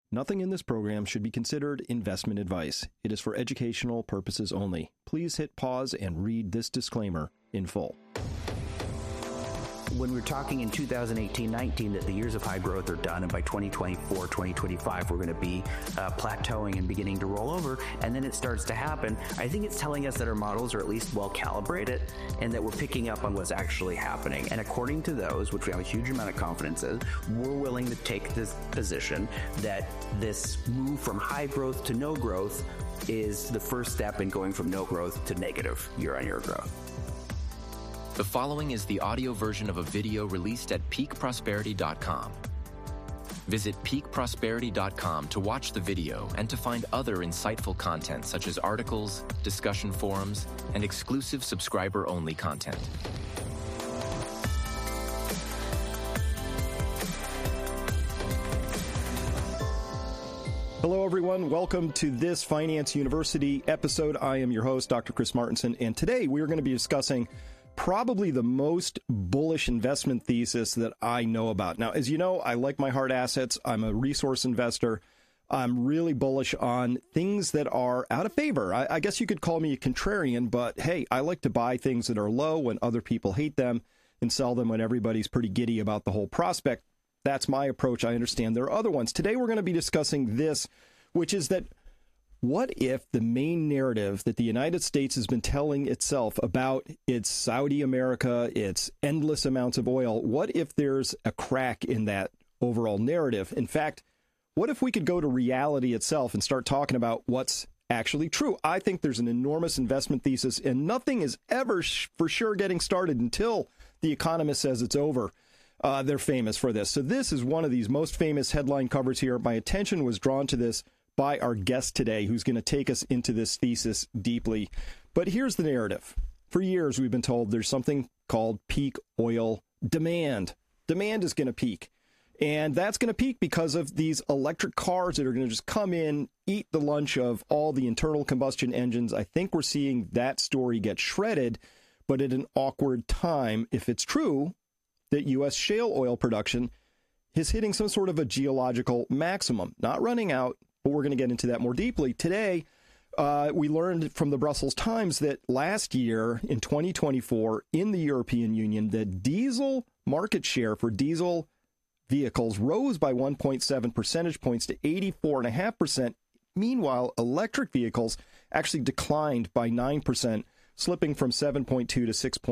Nothing in this program should be considered investment advice. It is for educational purposes only. Please hit pause and read this disclaimer in full. When we were talking in 2018-19 that the years of high growth are done, and by 2024, 2025, we're going to be plateauing and beginning to roll over, and then it starts to happen, I think it's telling us that our models are at least well calibrated and that we're picking up on what's actually happening. And according to those, which we have a huge amount of confidence in, we're willing to take this position that this move from high growth to no growth is the first step in going from no growth to negative year-on-year growth. The following is the audio version of a video released at peakprosperity.com. Visit peakprosperity.com to watch the video and to find other insightful content such as articles, discussion forums, and exclusive subscriber-only content. Hello, everyone. Welcome to this Finance University episode. I am your host, Dr. Chris Martenson, and today we are going to be discussing probably the most bullish investment thesis that I know about. Now, as you know, I like my hard assets. I'm a resource investor. I'm really bullish on things that are out of favor. I guess you could call me a contrarian, but hey, I like to buy things that are low when other people hate them and sell them when everybody's pretty giddy about the whole prospect. That's my approach. I understand there are other ones. Today, we're going to be discussing this, which is that what if the main narrative that the United States has been telling itself about its Saudi America, its endless amounts of oil, what if there's a crack in that overall narrative? In fact, what if we could go to reality itself and start talking about what's actually true? I think there's an enormous investment thesis, and nothing is ever for sure getting started until The Economist says it's over. They're famous for this. So this is one of these most famous headline covers here. My attention was drawn to this by our guest today, who's going to take us into this thesis deeply. But here's the narrative. For years, we've been told there's something called peak oil demand. Demand is going to peak. And that's going to peak because of these electric cars that are going to just come in, eat the lunch of all the internal combustion engines. I think we're seeing that story get shredded, but at an awkward time, if it's true that U.S. shale oil production is hitting some sort of a geological maximum, not running out. But we're going to get into that more deeply. Today, we learned from the Brussels Times that last year, in 2024, in the European Union, the diesel market share for diesel vehicles rose by 1.7 percentage points to 84.5%. Meanwhile, electric vehicles actually declined by 9%, slipping from 7.2 to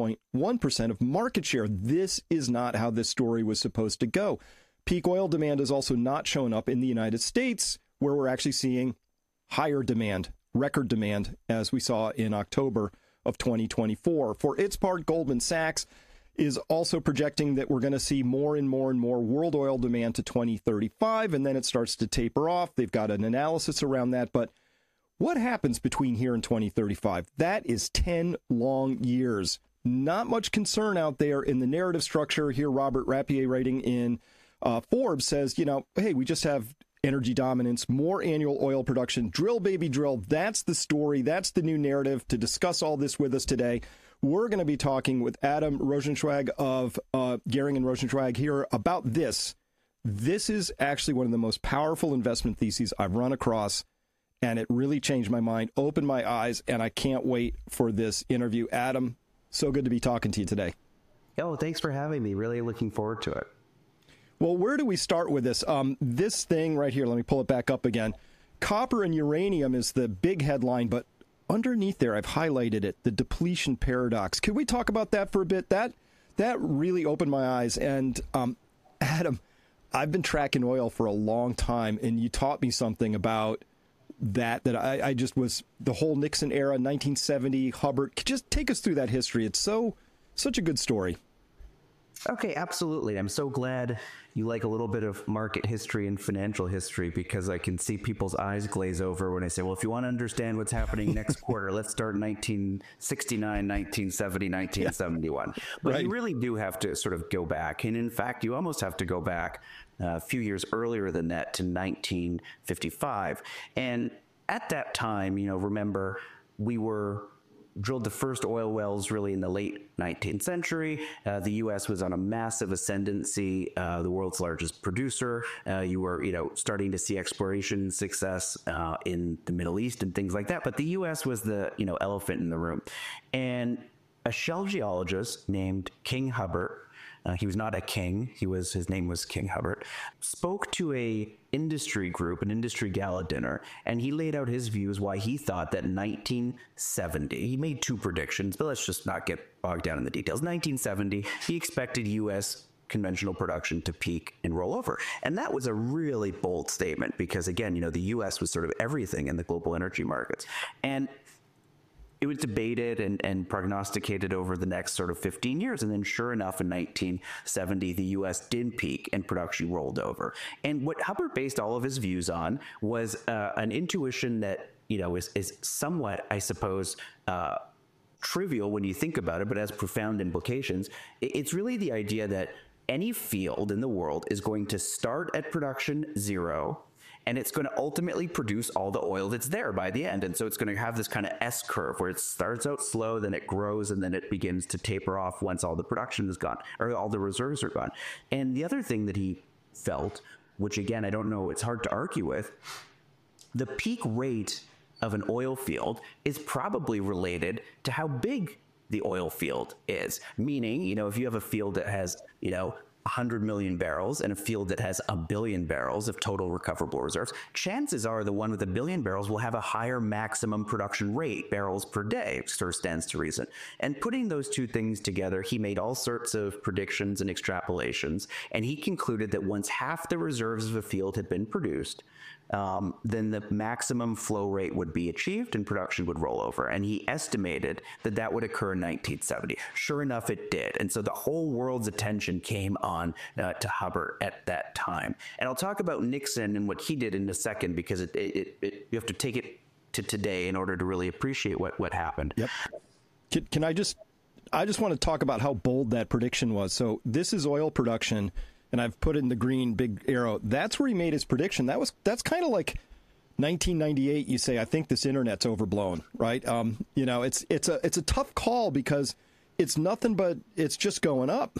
6.1% of market share. This is not how this story was supposed to go. Peak oil demand has also not shown up in the United States, where we're actually seeing higher demand, record demand, as we saw in October of 2024. For its part, Goldman Sachs is also projecting that we're going to see more and more and more world oil demand to 2035, and then it starts to taper off. They've got an analysis around that. But what happens between here and 2035? That is 10 long years. Not much concern out there in the narrative structure. Here, Robert Rapier, writing in Forbes, says, hey, we just have energy dominance, more annual oil production, drill, baby, drill. That's the story. That's the new narrative. To discuss all this with us today, we're going to be talking with Adam Rosenzweig of Gehring and Rosenzweig here about this. This is actually one of the most powerful investment theses I've run across, and it really changed my mind, opened my eyes, and I can't wait for this interview. Adam, so good to be talking to you today. Oh, thanks for having me. Really looking forward to it. Well, where do we start with this? This thing right here, let me pull it back up again. Copper and uranium is the big headline, but underneath there, I've highlighted it, the depletion paradox. Could we talk about that for a bit? That really opened my eyes. And Adam, I've been tracking oil for a long time, and you taught me something about that I just was the whole Nixon era, 1970, Hubbard. Just take us through that history. It's such a good story. Okay, absolutely. I'm so glad you like a little bit of market history and financial history, because I can see people's eyes glaze over when I say, well, if you want to understand what's happening next quarter, let's start 1969, 1970, 1971. Yeah, but right. You really do have to sort of go back. And in fact, you almost have to go back a few years earlier than that to 1955. And at that time, remember, we were drilled the first oil wells really in the late 19th century. The U.S. was on a massive ascendancy, the world's largest producer. You were, starting to see exploration success in the Middle East and things like that. But the U.S. was the, elephant in the room. And a shell geologist named King Hubbert, he was not a king, his name was King Hubbert, spoke to a industry group, an industry gala dinner, and he laid out his views why he thought that in 1970, he made two predictions, but let's just not get bogged down in the details. 1970, he expected U.S. conventional production to peak and roll over. And that was a really bold statement because, again, the U.S. was sort of everything in the global energy markets. And it was debated and prognosticated over the next sort of 15 years. And then sure enough, in 1970, the U.S. did peak and production rolled over. And what Hubbert based all of his views on was an intuition that, is somewhat, I suppose, trivial when you think about it, but has profound implications. It's really the idea that any field in the world is going to start at production zero, and it's going to ultimately produce all the oil that's there by the end. And so it's going to have this kind of S curve where it starts out slow, then it grows, and then it begins to taper off once all the production is gone, or all the reserves are gone. And the other thing that he felt, which again, I don't know, it's hard to argue with, the peak rate of an oil field is probably related to how big the oil field is. Meaning, if you have a field that has, 100 million barrels and a field that has 1 billion barrels of total recoverable reserves, chances are the one with 1 billion barrels will have a higher maximum production rate, barrels per day, sort of stands to reason. And putting those two things together, he made all sorts of predictions and extrapolations, and he concluded that once half the reserves of a field had been produced, then the maximum flow rate would be achieved and production would roll over. And he estimated that would occur in 1970. Sure enough, it did. And so the whole world's attention came on to Hubbert at that time. And I'll talk about Nixon and what he did in a second, because you have to take it to today in order to really appreciate what happened. Yep. Can I just want to talk about how bold that prediction was. So this is oil production, and I've put in the green big arrow. That's where he made his prediction. That's kind of like 1998. You say, I think this internet's overblown, right? It's a tough call because it's nothing but it's just going up.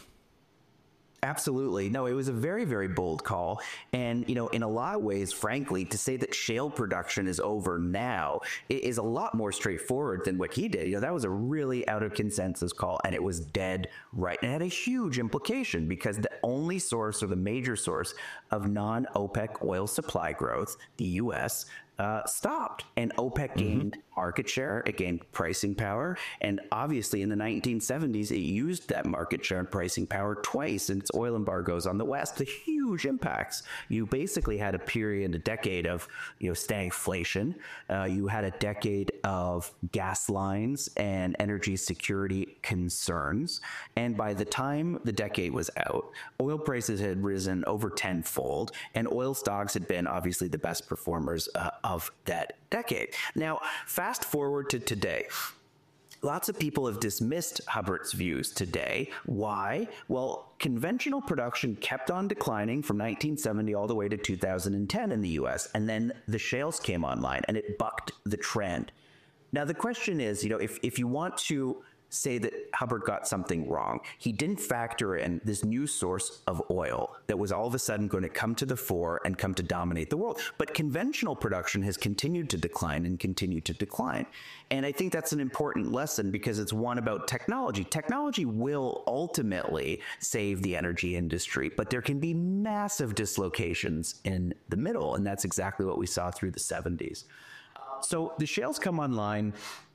Absolutely. No, it was a very, very bold call. And, in a lot of ways, frankly, to say that shale production is over now is a lot more straightforward than what he did. That was a really out of consensus call, and it was dead right. And it had a huge implication because the only source, or the major source, of non-OPEC oil supply growth, the U.S., stopped, and OPEC gained market share, it gained pricing power, and obviously in the 1970s it used that market share and pricing power twice in its oil embargoes on the West, the huge impacts. You basically had a decade of stagflation. You had a decade of gas lines and energy security concerns, and by the time the decade was out, oil prices had risen over tenfold, and oil stocks had been obviously the best performers of that decade. Now, fast forward to today. Lots of people have dismissed Hubbert's views today. Why? Well, conventional production kept on declining from 1970 all the way to 2010 in the U.S., and then the shales came online, and it bucked the trend. Now, the question is, if you want to say that Hubbert got something wrong, he didn't factor in this new source of oil that was all of a sudden going to come to the fore and come to dominate the world. But conventional production has continued to decline and continue to decline. And I think that's an important lesson because it's one about technology. Technology will ultimately save the energy industry, but there can be massive dislocations in the middle. And that's exactly what we saw through the 70s. So the shales come online.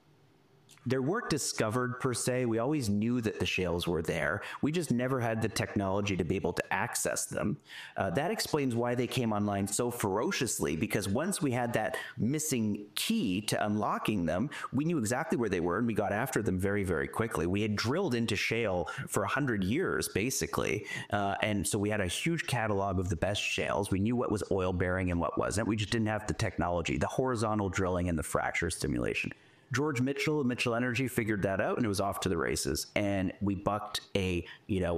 They weren't discovered per se. We always knew that the shales were there. We just never had the technology to be able to access them. That explains why they came online so ferociously, because once we had that missing key to unlocking them, we knew exactly where they were, and we got after them very, very quickly. We had drilled into shale for 100 years, basically, and so we had a huge catalog of the best shales. We knew what was oil-bearing and what wasn't. We just didn't have the technology, the horizontal drilling and the fracture stimulation. George Mitchell of Mitchell Energy figured that out, and it was off to the races. And we bucked a,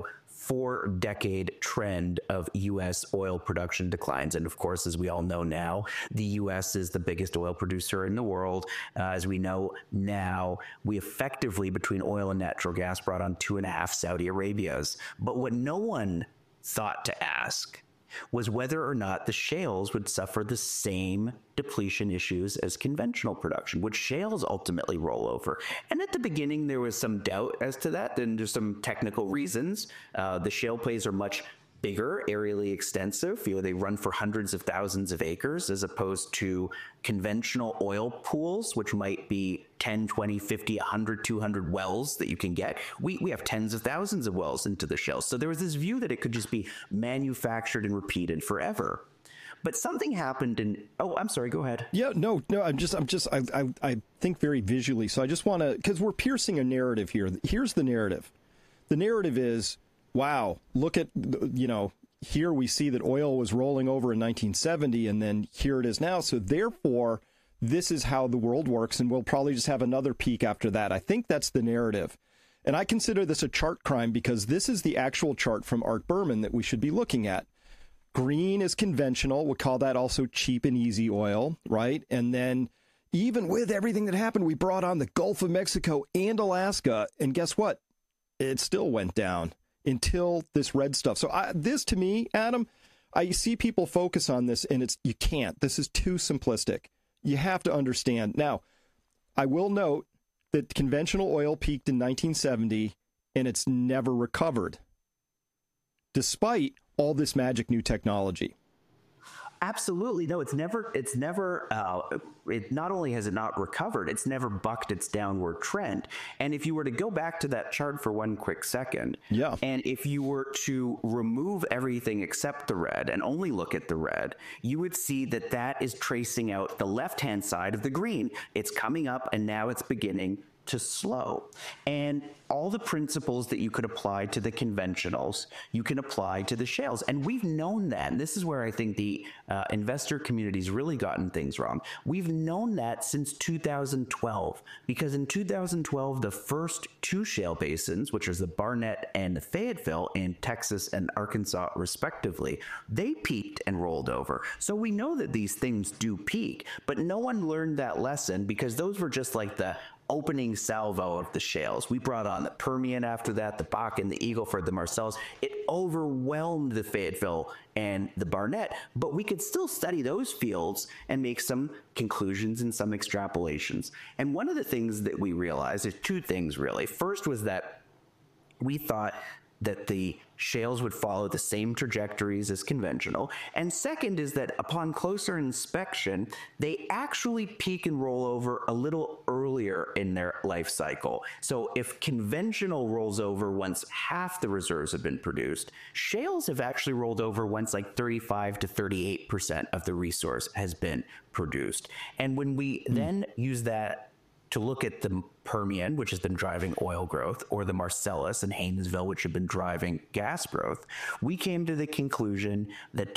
4-decade trend of U.S. oil production declines. And of course, as we all know now, the U.S. is the biggest oil producer in the world. As we know now, we effectively, between oil and natural gas, brought on 2.5 Saudi Arabias. But what no one thought to ask was whether or not the shales would suffer the same depletion issues as conventional production. Would shales ultimately roll over? And at the beginning, there was some doubt as to that, and there's some technical reasons. The shale plays are much bigger, aerially extensive. They run for hundreds of thousands of acres, as opposed to conventional oil pools, which might be 10, 20, 50, 100, 200 wells that you can get. We have tens of thousands of wells into the shales. So there was this view that it could just be manufactured and repeated forever. But something happened I'm sorry, go ahead. Yeah, no, I think very visually. So I just want to, because we're piercing a narrative here. Here's the narrative. The narrative is, wow, look at, here we see that oil was rolling over in 1970, and then here it is now. So therefore, this is how the world works, and we'll probably just have another peak after that. I think that's the narrative. And I consider this a chart crime because this is the actual chart from Art Berman that we should be looking at. Green is conventional. We'll call that also cheap and easy oil, right? And then even with everything that happened, we brought on the Gulf of Mexico and Alaska. And guess what? It still went down until this red stuff. So this, to me, Adam, I see people focus on this, and you can't. This is too simplistic. You have to understand. Now, I will note that conventional oil peaked in 1970, and it's never recovered, despite all this magic new technology. Absolutely. No, it not only has it not recovered, it's never bucked its downward trend. And if you were to go back to that chart for one quick second, and if you were to remove everything except the red and only look at the red, you would see that that is tracing out the left-hand side of the green. It's coming up, and now it's beginning to slow. And all the principles that you could apply to the conventionals, you can apply to the shales. And we've known that. And this is where I think the investor community's really gotten things wrong. We've known that since 2012, because in 2012, the first two shale basins, which is the Barnett and the Fayetteville in Texas and Arkansas, respectively, they peaked and rolled over. So we know that these things do peak, but no one learned that lesson because those were just like the opening salvo of the shales. We brought on the Permian after that, the Bakken, the Eagle Ford, the Marcellus. It overwhelmed the Fayetteville and the Barnett, but we could still study those fields and make some conclusions and some extrapolations. And one of the things that we realized is two things, really. First was that we thought that the shales would follow the same trajectories as conventional. And second is that upon closer inspection, they actually peak and roll over a little earlier in their life cycle. So if conventional rolls over once half the reserves have been produced, shales have actually rolled over once like 35 to 38% of the resource has been produced. And when we then use that to look at the Permian, which has been driving oil growth, or the Marcellus and Haynesville, which have been driving gas growth, we came to the conclusion that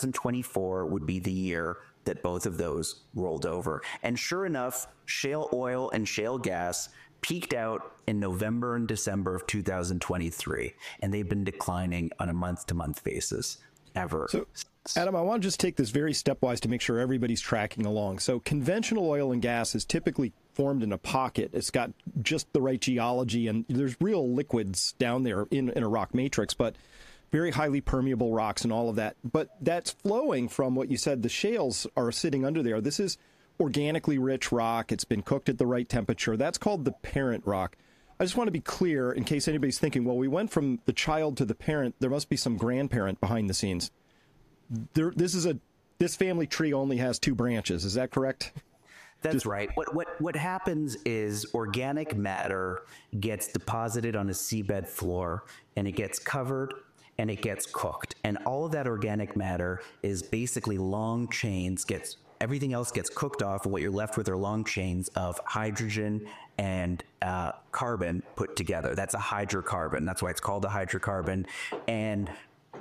2024 would be the year that both of those rolled over. And sure enough, shale oil and shale gas peaked out in November and December of 2023, and they've been declining on a month-to-month basis ever. So, Adam, I want to just take this very stepwise to make sure everybody's tracking along. So conventional oil and gas is typically formed in a pocket. It's got just the right geology, and there's real liquids down there in a rock matrix, but very highly permeable rocks and all of that. But that's flowing from what you said, the shales are sitting under there. This is organically rich rock. It's been cooked at the right temperature. That's called the parent rock. I just want to be clear in case anybody's thinking, well, we went from the child to the parent. There must be some grandparent behind the scenes. This family tree only has two branches. Is that correct? That's right. What happens is organic matter gets deposited on a seabed floor, and it gets covered and it gets cooked. And all of that organic matter is basically long chains, everything else gets cooked off, and what you're left with are long chains of hydrogen and carbon put together. That's a hydrocarbon. That's why it's called a hydrocarbon. And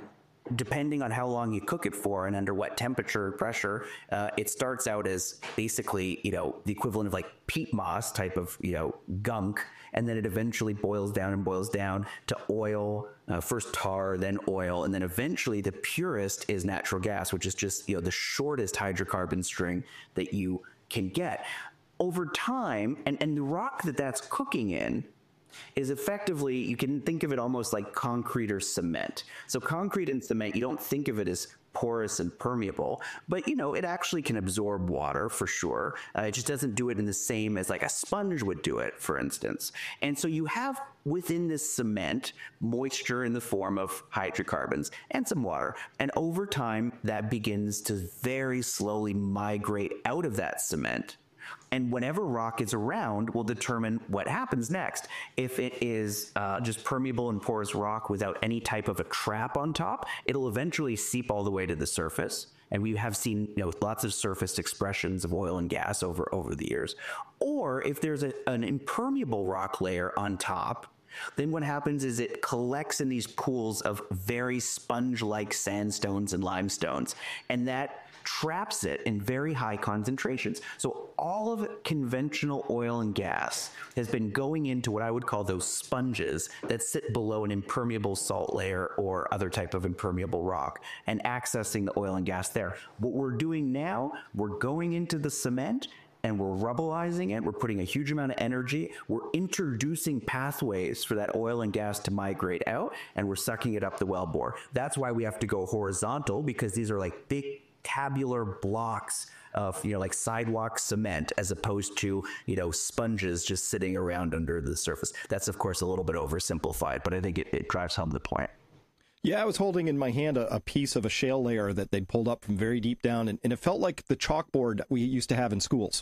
depending on how long you cook it for and under what temperature and pressure, it starts out as basically, the equivalent of like peat moss type of, gunk. And then it eventually boils down to oil, first tar, then oil. And then eventually the purest is natural gas, which is just, the shortest hydrocarbon string that you can get. Over time, and the rock that's cooking in is effectively, you can think of it almost like concrete or cement. So concrete and cement, you don't think of it as porous and permeable, but it actually can absorb water for sure. It just doesn't do it in the same as like a sponge would do it, for instance. And so you have within this cement moisture in the form of hydrocarbons and some water. And over time, that begins to very slowly migrate out of that cement. And whenever rock is around will determine what happens next. If it is just permeable and porous rock without any type of a trap on top, it'll eventually seep all the way to the surface. And we have seen lots of surface expressions of oil and gas over the years. Or if there's an impermeable rock layer on top, then what happens is it collects in these pools of very sponge-like sandstones and limestones. And that traps it in very high concentrations. So all of conventional oil and gas has been going into what I would call those sponges that sit below an impermeable salt layer or other type of impermeable rock and accessing the oil and gas there. What we're doing now, we're going into the cement and we're rubbleizing it. We're putting a huge amount of energy. We're introducing pathways for that oil and gas to migrate out, and we're sucking it up the wellbore. That's why we have to go horizontal, because these are like big tabular blocks of, like sidewalk cement, as opposed to, sponges just sitting around under the surface. That's, of course, a little bit oversimplified, but I think it drives home the point. Yeah, I was holding in my hand a piece of a shale layer that they'd pulled up from very deep down, and it felt like the chalkboard we used to have in schools.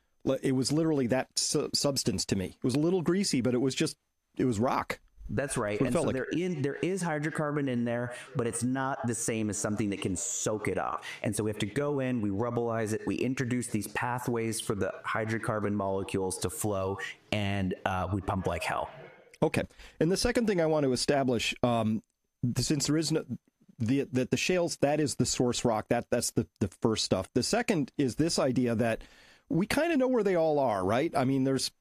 It was literally that substance to me. It was a little greasy, but it was rock. That's right. And so like there is hydrocarbon in there, but it's not the same as something that can soak it up. And so we have to go in, we rubbleize it, we introduce these pathways for the hydrocarbon molecules to flow, and we pump like hell. Okay. And the second thing I want to establish, since there is the shales, that is the source rock. That's the first stuff. The second is this idea that we kind of know where they all are, right? I mean, there's,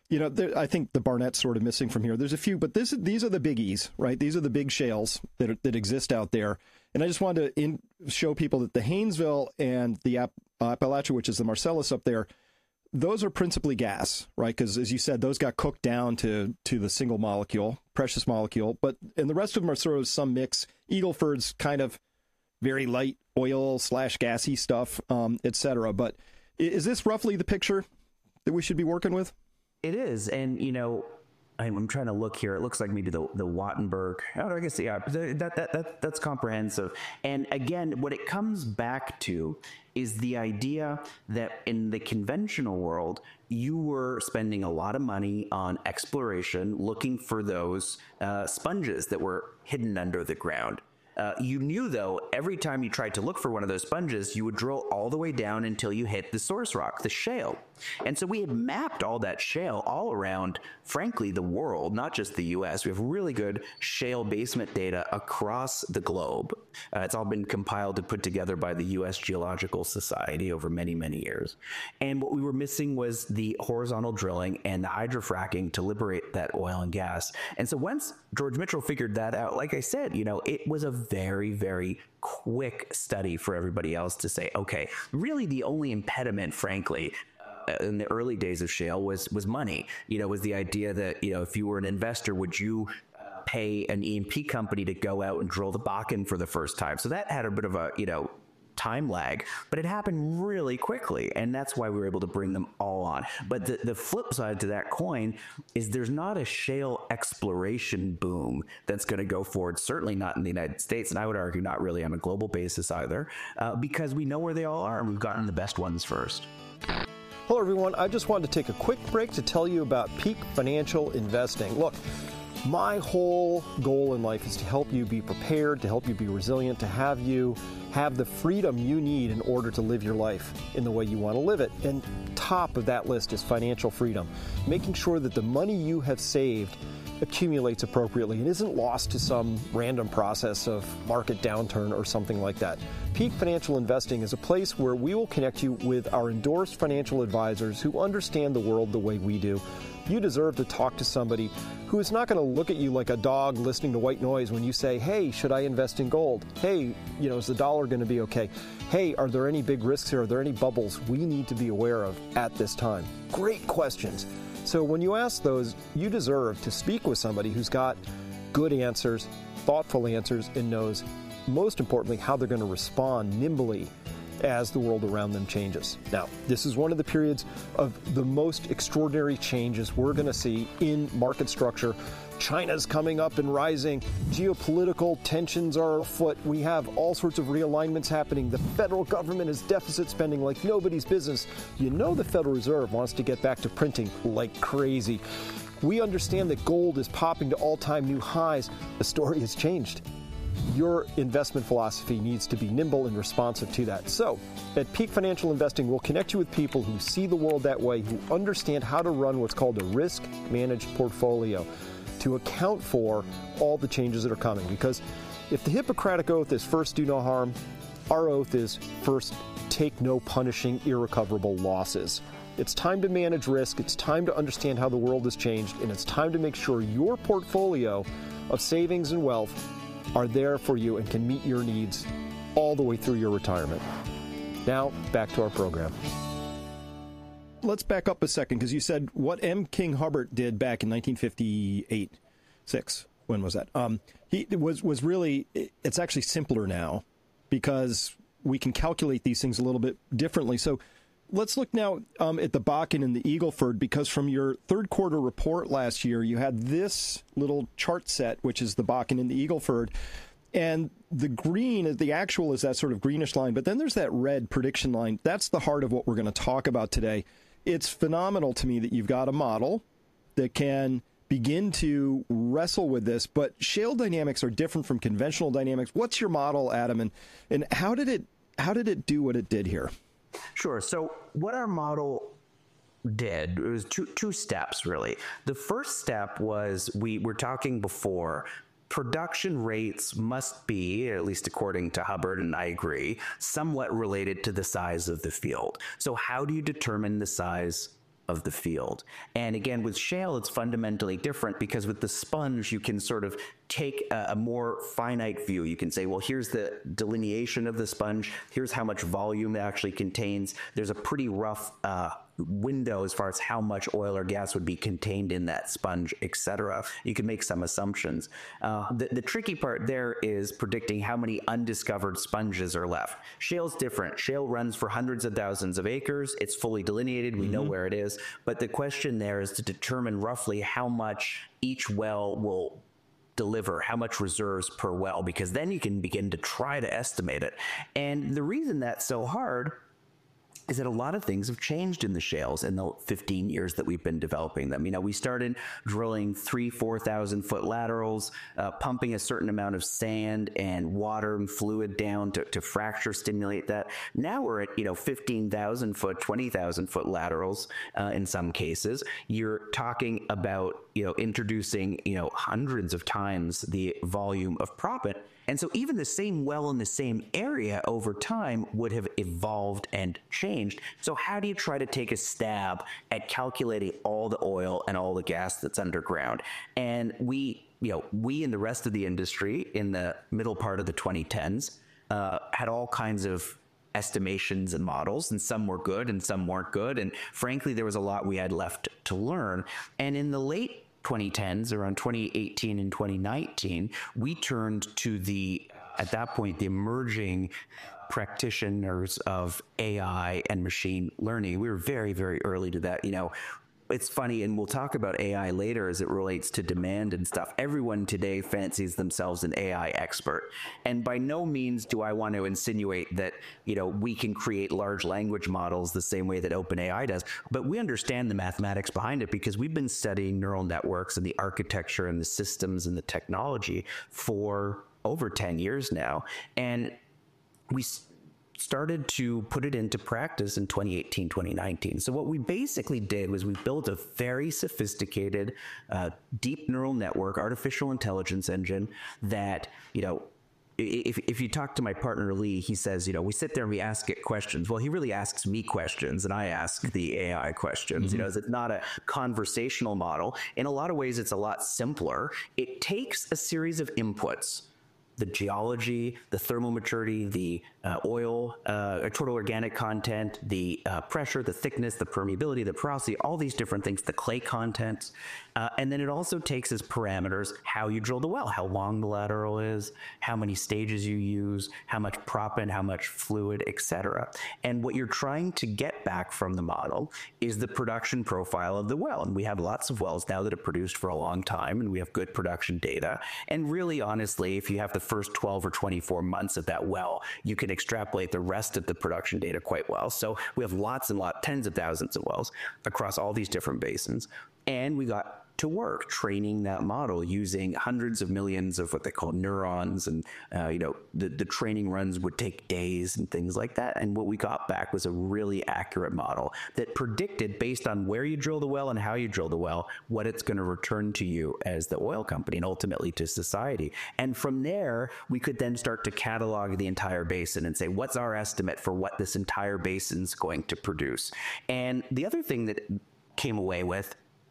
I think the Barnett's sort of missing from here. There's a few, but these are the biggies, right? These are the big shales that exist out there. And I just wanted to show people that the Haynesville and the Appalachia, which is the Marcellus up there, those are principally gas, right? Because as you said, those got cooked down to the single molecule, precious molecule. And the rest of them are sort of some mix. Eagleford's kind of very light oil / gassy stuff, et cetera. But is this roughly the picture that we should be working with? It is. And, I'm trying to look here. It looks like maybe the Wattenberg. Oh, I guess, yeah, that's comprehensive. And again, what it comes back to is the idea that in the conventional world, you were spending a lot of money on exploration, looking for those sponges that were hidden under the ground. You knew, though, every time you tried to look for one of those sponges, you would drill all the way down until you hit the source rock, the shale. And so we had mapped all that shale all around, frankly, the world, not just the U.S. We have really good shale basement data across the globe. It's all been compiled and put together by the U.S. Geological Society over many, many years. And what we were missing was the horizontal drilling and the hydrofracking to liberate that oil and gas. And so once George Mitchell figured that out, like I said, it was a very, very quick study for everybody else to say, okay, really the only impediment, frankly, in the early days of shale was money. Was the idea that, if you were an investor, would you pay an E&P company to go out and drill the Bakken for the first time? So that had a bit of a, time lag, but it happened really quickly, and that's why we were able to bring them all on. But the flip side to that coin is there's not a shale exploration boom that's going to go forward, certainly not in the United States, and I would argue not really on a global basis either, because we know where they all are, and we've gotten the best ones first. Hello, everyone. I just wanted to take a quick break to tell you about Peak Financial Investing. Look, my whole goal in life is to help you be prepared, to help you be resilient, to have you have the freedom you need in order to live your life in the way you want to live it. And top of that list is financial freedom, making sure that the money you have saved accumulates appropriately and isn't lost to some random process of market downturn or something like that. Peak Financial Investing is a place where we will connect you with our endorsed financial advisors who understand the world the way we do. You deserve to talk to somebody who is not going to look at you like a dog listening to white noise when you say, hey, should I invest in gold? Hey, is the dollar going to be okay? Hey, are there any big risks here? Are there any bubbles we need to be aware of at this time? Great questions. So when you ask those, you deserve to speak with somebody who's got good answers, thoughtful answers, and knows, most importantly, how they're going to respond nimbly as the world around them changes. Now, this is one of the periods of the most extraordinary changes we're going to see in market structure. China's coming up and rising. Geopolitical tensions are afoot. We have all sorts of realignments happening. The federal government is deficit spending like nobody's business. The Federal Reserve wants to get back to printing like crazy. We understand that gold is popping to all-time new highs. The story has changed. Your investment philosophy needs to be nimble and responsive to that. So, at Peak Financial Investing, we'll connect you with people who see the world that way, who understand how to run what's called a risk-managed portfolio to account for all the changes that are coming. Because if the Hippocratic Oath is first do no harm, our oath is first take no punishing irrecoverable losses. It's time to manage risk, it's time to understand how the world has changed, and it's time to make sure your portfolio of savings and wealth are there for you and can meet your needs all the way through your retirement. Now, back to our program. Let's back up a second, because you said what M. King Hubbert did back in 1958-6. When was that? He was really, it's actually simpler now because we can calculate these things a little bit differently. So let's look now at the Bakken and the Eagle Ford, because from your third quarter report last year, you had this little chart set, which is the Bakken and the Eagle Ford. And the green, the actual is that sort of greenish line, but then there's that red prediction line. That's the heart of what we're going to talk about today. It's phenomenal to me that you've got a model that can begin to wrestle with this, but shale dynamics are different from conventional dynamics. What's your model, Adam, and how did it do what it did here? Sure. So what our model did, it was two steps, really. The first step was, we were talking before, production rates must be, at least according to Hubbert, and I agree, somewhat related to the size of the field. So how do you determine the size of the field? And again, with shale, it's fundamentally different, because with the sponge, you can sort of take a more finite view. You can say, well, here's the delineation of the sponge. Here's how much volume it actually contains. There's a pretty rough window as far as how much oil or gas would be contained in that sponge, etc. You can make some assumptions. The tricky part there is predicting how many undiscovered sponges are left. Shale's different. Shale runs for hundreds of thousands of acres. It's fully delineated. We know where it is. But the question there is to determine roughly how much each well will deliver, how much reserves per well, because then you can begin to try to estimate it. And the reason that's so hard is that a lot of things have changed in the shales in the 15 years that we've been developing them. We started drilling 3,000-4,000 foot laterals, pumping a certain amount of sand and water and fluid down to fracture stimulate that. Now we're at 15,000 foot, 20,000 foot laterals in some cases. You're talking about introducing hundreds of times the volume of proppant. And so even the same well in the same area over time would have evolved and changed. So how do you try to take a stab at calculating all the oil and all the gas that's underground? And we and the rest of the industry in the middle part of the 2010s had all kinds of estimations and models, and some were good and some weren't good. And frankly, there was a lot we had left to learn. And in the late 2010s, around 2018 and 2019, we turned to at that point, the emerging practitioners of AI and machine learning. We were very, very early to that. It's funny, and we'll talk about AI later as it relates to demand and stuff. Everyone today fancies themselves an AI expert. And by no means do I want to insinuate that, we can create large language models the same way that OpenAI does. But we understand the mathematics behind it, because we've been studying neural networks and the architecture and the systems and the technology for over 10 years now. And we started to put it into practice in 2018, 2019. So what we basically did was we built a very sophisticated, deep neural network, artificial intelligence engine that, if you talk to my partner, Lee, he says, we sit there and we ask it questions. Well, he really asks me questions and I ask the AI questions. Mm-hmm. It's not a conversational model. In a lot of ways, it's a lot simpler. It takes a series of inputs: the geology, the thermal maturity, the oil, total organic content, the pressure, the thickness, the permeability, the porosity, all these different things, the clay content. And then it also takes as parameters how you drill the well, how long the lateral is, how many stages you use, how much proppant, how much fluid, etc. And what you're trying to get back from the model is the production profile of the well. And we have lots of wells now that have produced for a long time, and we have good production data. And really, honestly, if you have the first 12 or 24 months of that well, you can extrapolate the rest of the production data quite well. So we have lots and lots, tens of thousands of wells across all these different basins. And we got to work training that model using hundreds of millions of what they call neurons. And, the training runs would take days and things like that. And what we got back was a really accurate model that predicted, based on where you drill the well and how you drill the well, what it's going to return to you as the oil company and ultimately to society. And from there, we could then start to catalog the entire basin and say, what's our estimate for what this entire basin's going to produce? And the other thing that came away with,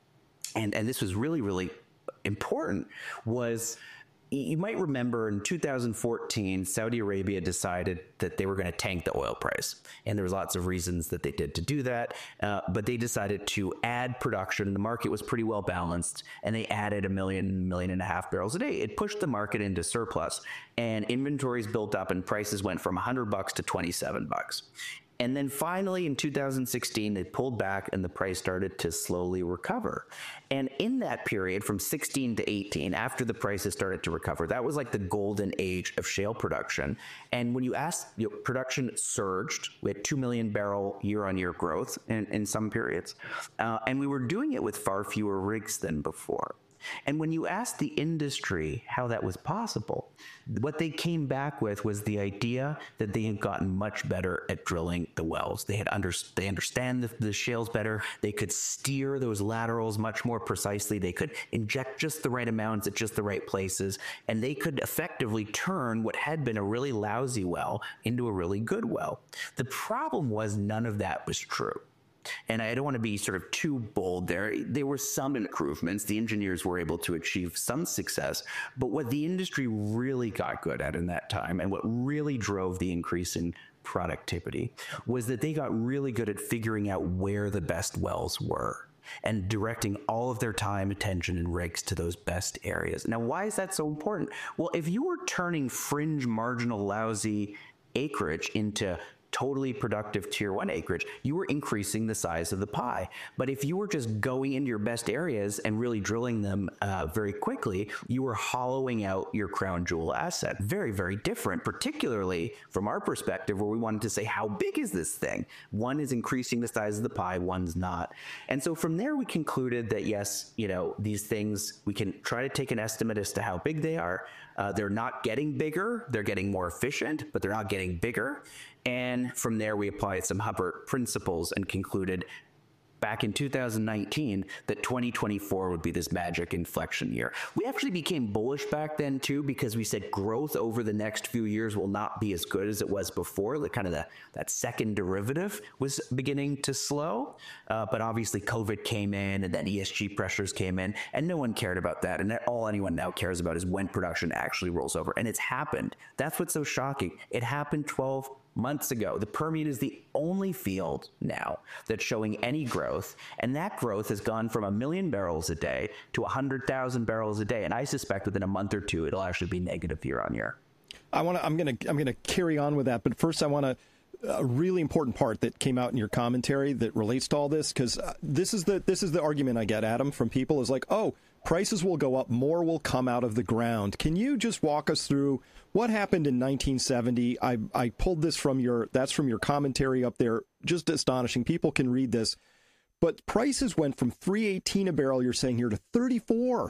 and this was really, really important, was you might remember in 2014, Saudi Arabia decided that they were going to tank the oil price. And there was lots of reasons that they did to do that. But they decided to add production. The market was pretty well balanced, and they added 1.5 million barrels a day. It pushed the market into surplus, and inventories built up and prices went from $100 to $27. And then finally in 2016, they pulled back and the price started to slowly recover. And in that period from 16 to 18, after the prices started to recover, that was like the golden age of shale production. And when you ask, production surged. We had 2 million barrel year-on-year growth in some periods. And we were doing it with far fewer rigs than before. And when you asked the industry how that was possible, what they came back with was the idea that they had gotten much better at drilling the wells. They understand the shales better. They could steer those laterals much more precisely. They could inject just the right amounts at just the right places. And they could effectively turn what had been a really lousy well into a really good well. The problem was none of that was true. And I don't want to be sort of too bold there. There were some improvements. The engineers were able to achieve some success. But what the industry really got good at in that time, and what really drove the increase in productivity, was that they got really good at figuring out where the best wells were and directing all of their time, attention, and rigs to those best areas. Now, why is that so important? Well, if you were turning fringe, marginal, lousy acreage into totally productive tier 1 acreage, you were increasing the size of the pie. But if you were just going into your best areas and really drilling them very quickly, you were hollowing out your crown jewel asset. Very, very different, particularly from our perspective, where we wanted to say, how big is this thing? One is increasing the size of the pie, one's not. And so from there, we concluded that yes, these things, we can try to take an estimate as to how big they are. They're not getting bigger, they're getting more efficient, but they're not getting bigger. And from there, we applied some Hubbert principles and concluded back in 2019 that 2024 would be this magic inflection year. We actually became bullish back then too, because we said growth over the next few years will not be as good as it was before. That second derivative was beginning to slow, but obviously COVID came in, and then ESG pressures came in, and no one cared about that. And all anyone now cares about is when production actually rolls over, and it's happened. That's what's so shocking. It happened 12 months ago. The Permian is the only field now that's showing any growth, and that growth has gone from 1 million barrels a day to 100,000 barrels a day. And I suspect within a month or two, it'll actually be negative year on year. I'm going to carry on with that, but first I want a really important part that came out in your commentary that relates to all this, because this is the argument I get, Adam, from people is like, oh, prices will go up, more will come out of the ground. Can you just walk us through what happened in 1970? I pulled this from your commentary up there. Just astonishing. People can read this. But prices went from $3.18 a barrel, you're saying here, to $34.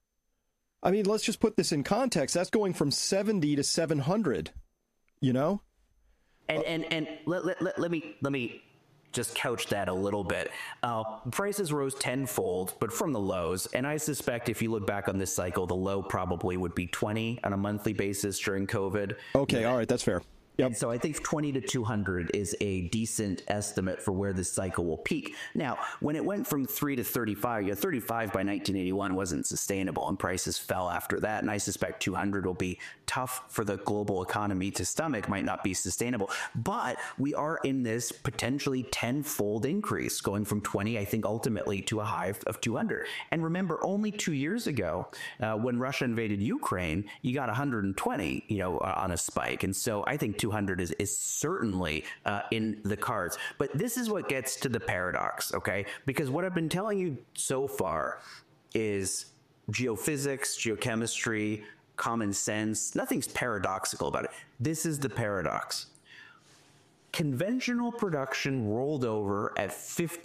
I mean, let's just put this in context. That's going from 70 to 700, And let me just couch that a little bit. Prices rose tenfold, but from the lows. And I suspect if you look back on this cycle, the low probably would be 20 on a monthly basis during COVID. Okay, all right, that's fair. Yep. And so I think 20 to 200 is a decent estimate for where this cycle will peak. Now, when it went from 3 to 35, 35 by 1981 wasn't sustainable, and prices fell after that. And I suspect 200 will be tough for the global economy to stomach, might not be sustainable. But we are in this potentially tenfold increase, going from 20, I think, ultimately to a high of 200. And remember, only 2 years ago, when Russia invaded Ukraine, you got 120, on a spike. And so I think 200 is certainly in the cards. But this is what gets to the paradox, okay? Because what I've been telling you so far is geophysics, geochemistry, common sense. Nothing's paradoxical about it. This is the paradox. Conventional production rolled over at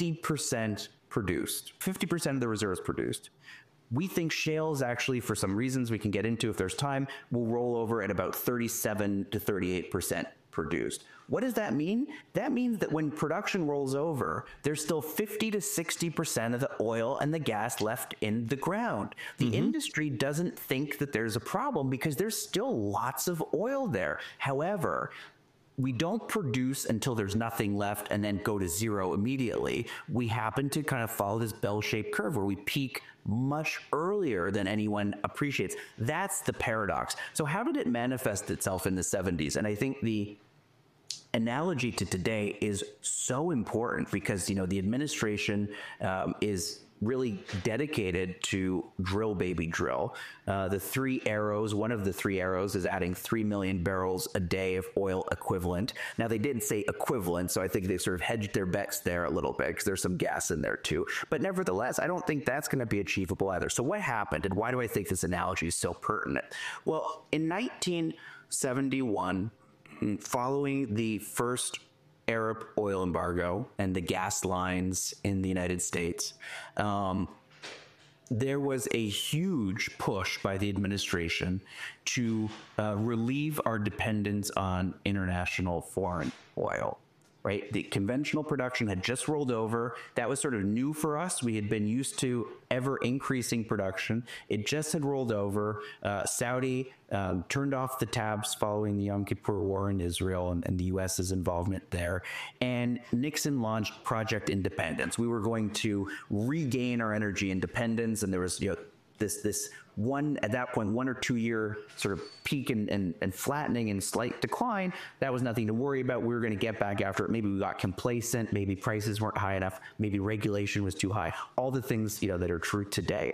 50% produced. 50% of the reserves produced. We think shales actually, for some reasons we can get into if there's time, will roll over at about 37 to 38% produced. What does that mean? That means that when production rolls over, there's still 50 to 60% of the oil and the gas left in the ground. The industry doesn't think that there's a problem because there's still lots of oil there. However, we don't produce until there's nothing left and then go to zero immediately. We happen to kind of follow this bell-shaped curve where we peak much earlier than anyone appreciates. That's the paradox. So how did it manifest itself in the 70s? And I think the analogy to today is so important because, the administration is really dedicated to drill, baby, drill. The three arrows, one of the three arrows is adding 3 million barrels a day of oil equivalent. Now, they did say equivalent, so I think they sort of hedged their bets there a little bit because there's some gas in there too. But nevertheless, I don't think that's going to be achievable either. So what happened, and why do I think this analogy is so pertinent? Well, in 1971, following the first Arab oil embargo and the gas lines in the United States, there was a huge push by the administration to relieve our dependence on international foreign oil. Right? The conventional production had just rolled over. That was sort of new for us. We had been used to ever increasing production. It just had rolled over. Saudi turned off the tabs following the Yom Kippur War in Israel and the U.S.'s involvement there. And Nixon launched Project Independence. We were going to regain our energy independence. And there was, this one, at that point, 1 or 2 year sort of peak and flattening and slight decline. That was nothing to worry about. We were going to get back after it. Maybe we got complacent. Maybe prices weren't high enough. Maybe regulation was too high. All the things, that are true today.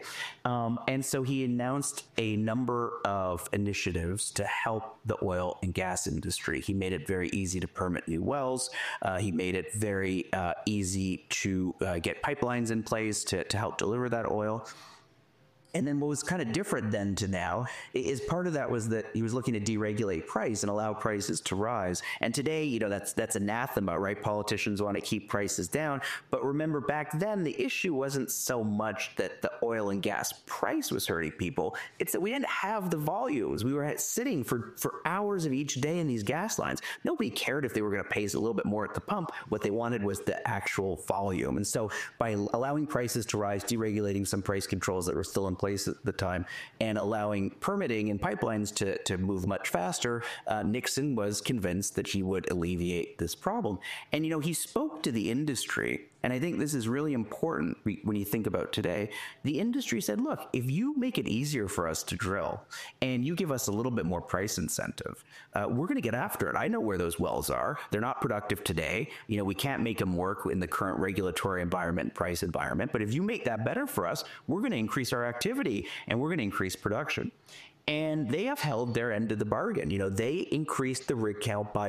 And so he announced a number of initiatives to help the oil and gas industry. He made it very easy to permit new wells. He made it very easy to get pipelines in place to help deliver that oil. And then what was kind of different then to now is part of that was that he was looking to deregulate price and allow prices to rise. And today, that's anathema, right? Politicians want to keep prices down. But remember, back then, the issue wasn't so much that the oil and gas price was hurting people. It's that we didn't have the volumes. We were sitting for hours of each day in these gas lines. Nobody cared if they were going to pay us a little bit more at the pump. What they wanted was the actual volume. And so by allowing prices to rise, deregulating some price controls that were still in place at the time, and allowing permitting and pipelines to move much faster, Nixon was convinced that he would alleviate this problem. And, he spoke to the industry. And I think this is really important when you think about today. The industry said, look, if you make it easier for us to drill and you give us a little bit more price incentive, we're going to get after it. I know where those wells are. They're not productive today. We can't make them work in the current regulatory environment, price environment. But if you make that better for us, we're going to increase our activity and we're going to increase production. And they have held their end of the bargain. They increased the rig count by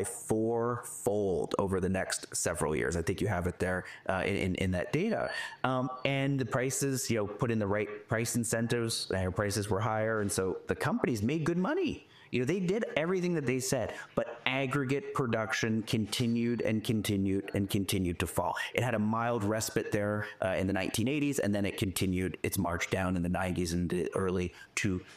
4-fold over the next several years. I think you have it there in that data. And the prices, put in the right price incentives, prices were higher. And so the companies made good money. They did everything that they said, but aggregate production continued and continued and continued to fall. It had a mild respite there in the 1980s, and then it continued its march down in the 90s and the early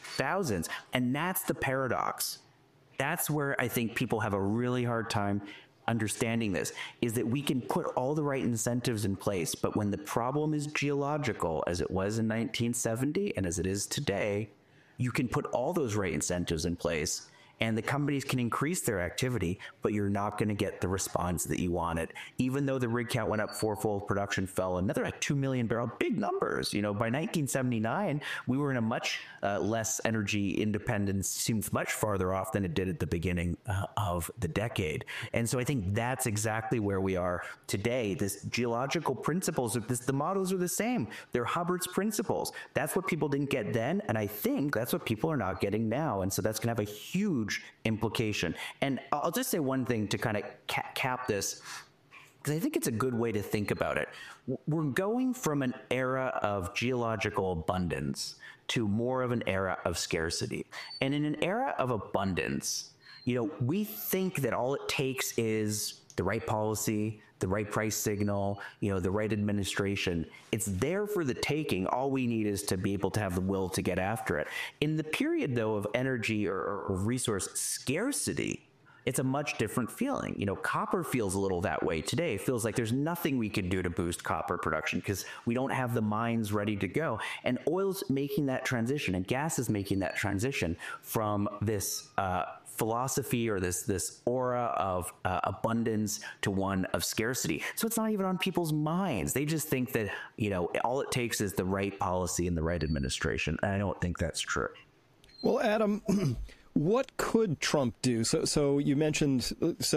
2000s. And that's the paradox. That's where I think people have a really hard time understanding this, is that we can put all the right incentives in place, but when the problem is geological, as it was in 1970 and as it is today, you can put all those right incentives in place and the companies can increase their activity, but you're not going to get the response that you wanted. Even though the rig count went up fourfold, production fell another like 2 million barrel, big numbers. You know, by 1979, we were in a much less energy independence, seems much farther off than it did at the beginning of the decade. And so I think that's exactly where we are today. This geological principles of this, the models are the same. They're Hubbard's principles. That's what people didn't get then. And I think that's what people are not getting now. And so that's going to have a huge implication. And I'll just say one thing to kind of cap this, because I think it's a good way to think about it. We're going from an era of geological abundance to more of an era of scarcity. And in an era of abundance, you know, we think that all it takes is the right policy, the right price signal, you know, the right administration. It's there for the taking. All we need is to be able to have the will to get after it. In the period, though, of energy or resource scarcity, it's a much different feeling. You know, copper feels a little that way today. It feels like there's nothing we can do to boost copper production because we don't have the mines ready to go. And oil's making that transition, and gas is making that transition from this philosophy or this aura of abundance to one of scarcity. So it's not even on people's minds. They just think that, you know, all it takes is the right policy and the right administration. And I don't think that's true. Well, Adam, what could Trump do? So you mentioned, is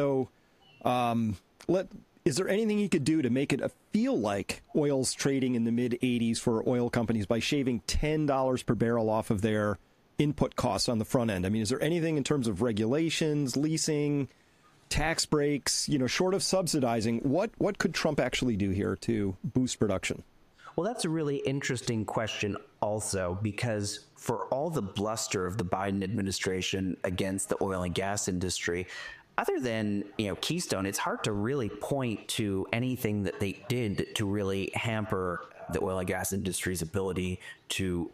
there anything he could do to make it feel like oil's trading in the mid 80s for oil companies by shaving $10 per barrel off of their input costs on the front end? I mean, is there anything in terms of regulations, leasing, tax breaks, you know, short of subsidizing? What could Trump actually do here to boost production? Well, that's a really interesting question also, because for all the bluster of the Biden administration against the oil and gas industry, other than, you know, Keystone, it's hard to really point to anything that they did to really hamper the oil and gas industry's ability to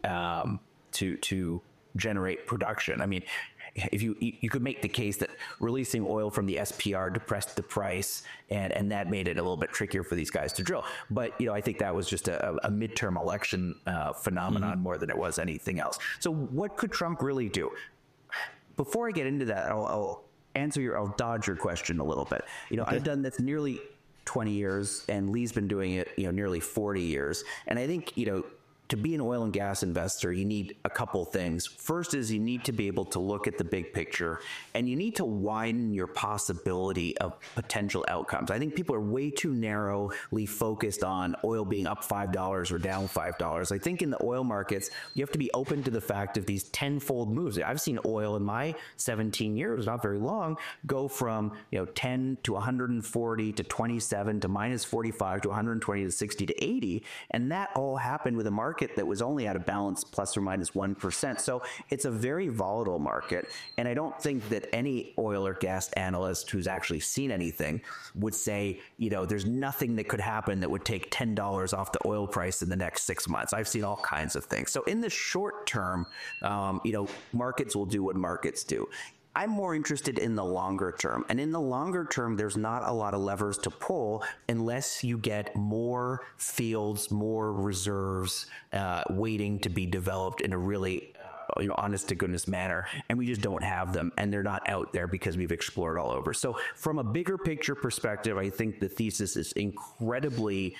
generate production. I mean, if you could make the case that releasing oil from the SPR depressed the price, and that made it a little bit trickier for these guys to drill. But, you know, I think that was just a midterm election phenomenon more than it was anything else. So what could Trump really do? Before I get into that, I'll dodge your question a little bit. You know, okay. I've done this nearly 20 years, and Lee's been doing it, you know, nearly 40 years. And I think, you know, to be an oil and gas investor, you need a couple things. First is you need to be able to look at the big picture, and you need to widen your possibility of potential outcomes. I think people are way too narrowly focused on oil being up $5 or down $5. I think in the oil markets, you have to be open to the fact of these tenfold moves. I've seen oil in my 17 years, not very long, go from, you know, 10 to 140 to 27 to minus 45 to 120 to 60 to 80. And that all happened with a market that was only out of balance plus or minus 1%. So it's a very volatile market. And I don't think that any oil or gas analyst who's actually seen anything would say, you know, there's nothing that could happen that would take $10 off the oil price in the next 6 months. I've seen all kinds of things. So in the short term, you know, markets will do what markets do. I'm more interested in the longer term. And in the longer term, there's not a lot of levers to pull unless you get more fields, more reserves waiting to be developed in a really honest to goodness manner. And we just don't have them. And they're not out there because we've explored all over. So from a bigger picture perspective, I think the thesis is incredibly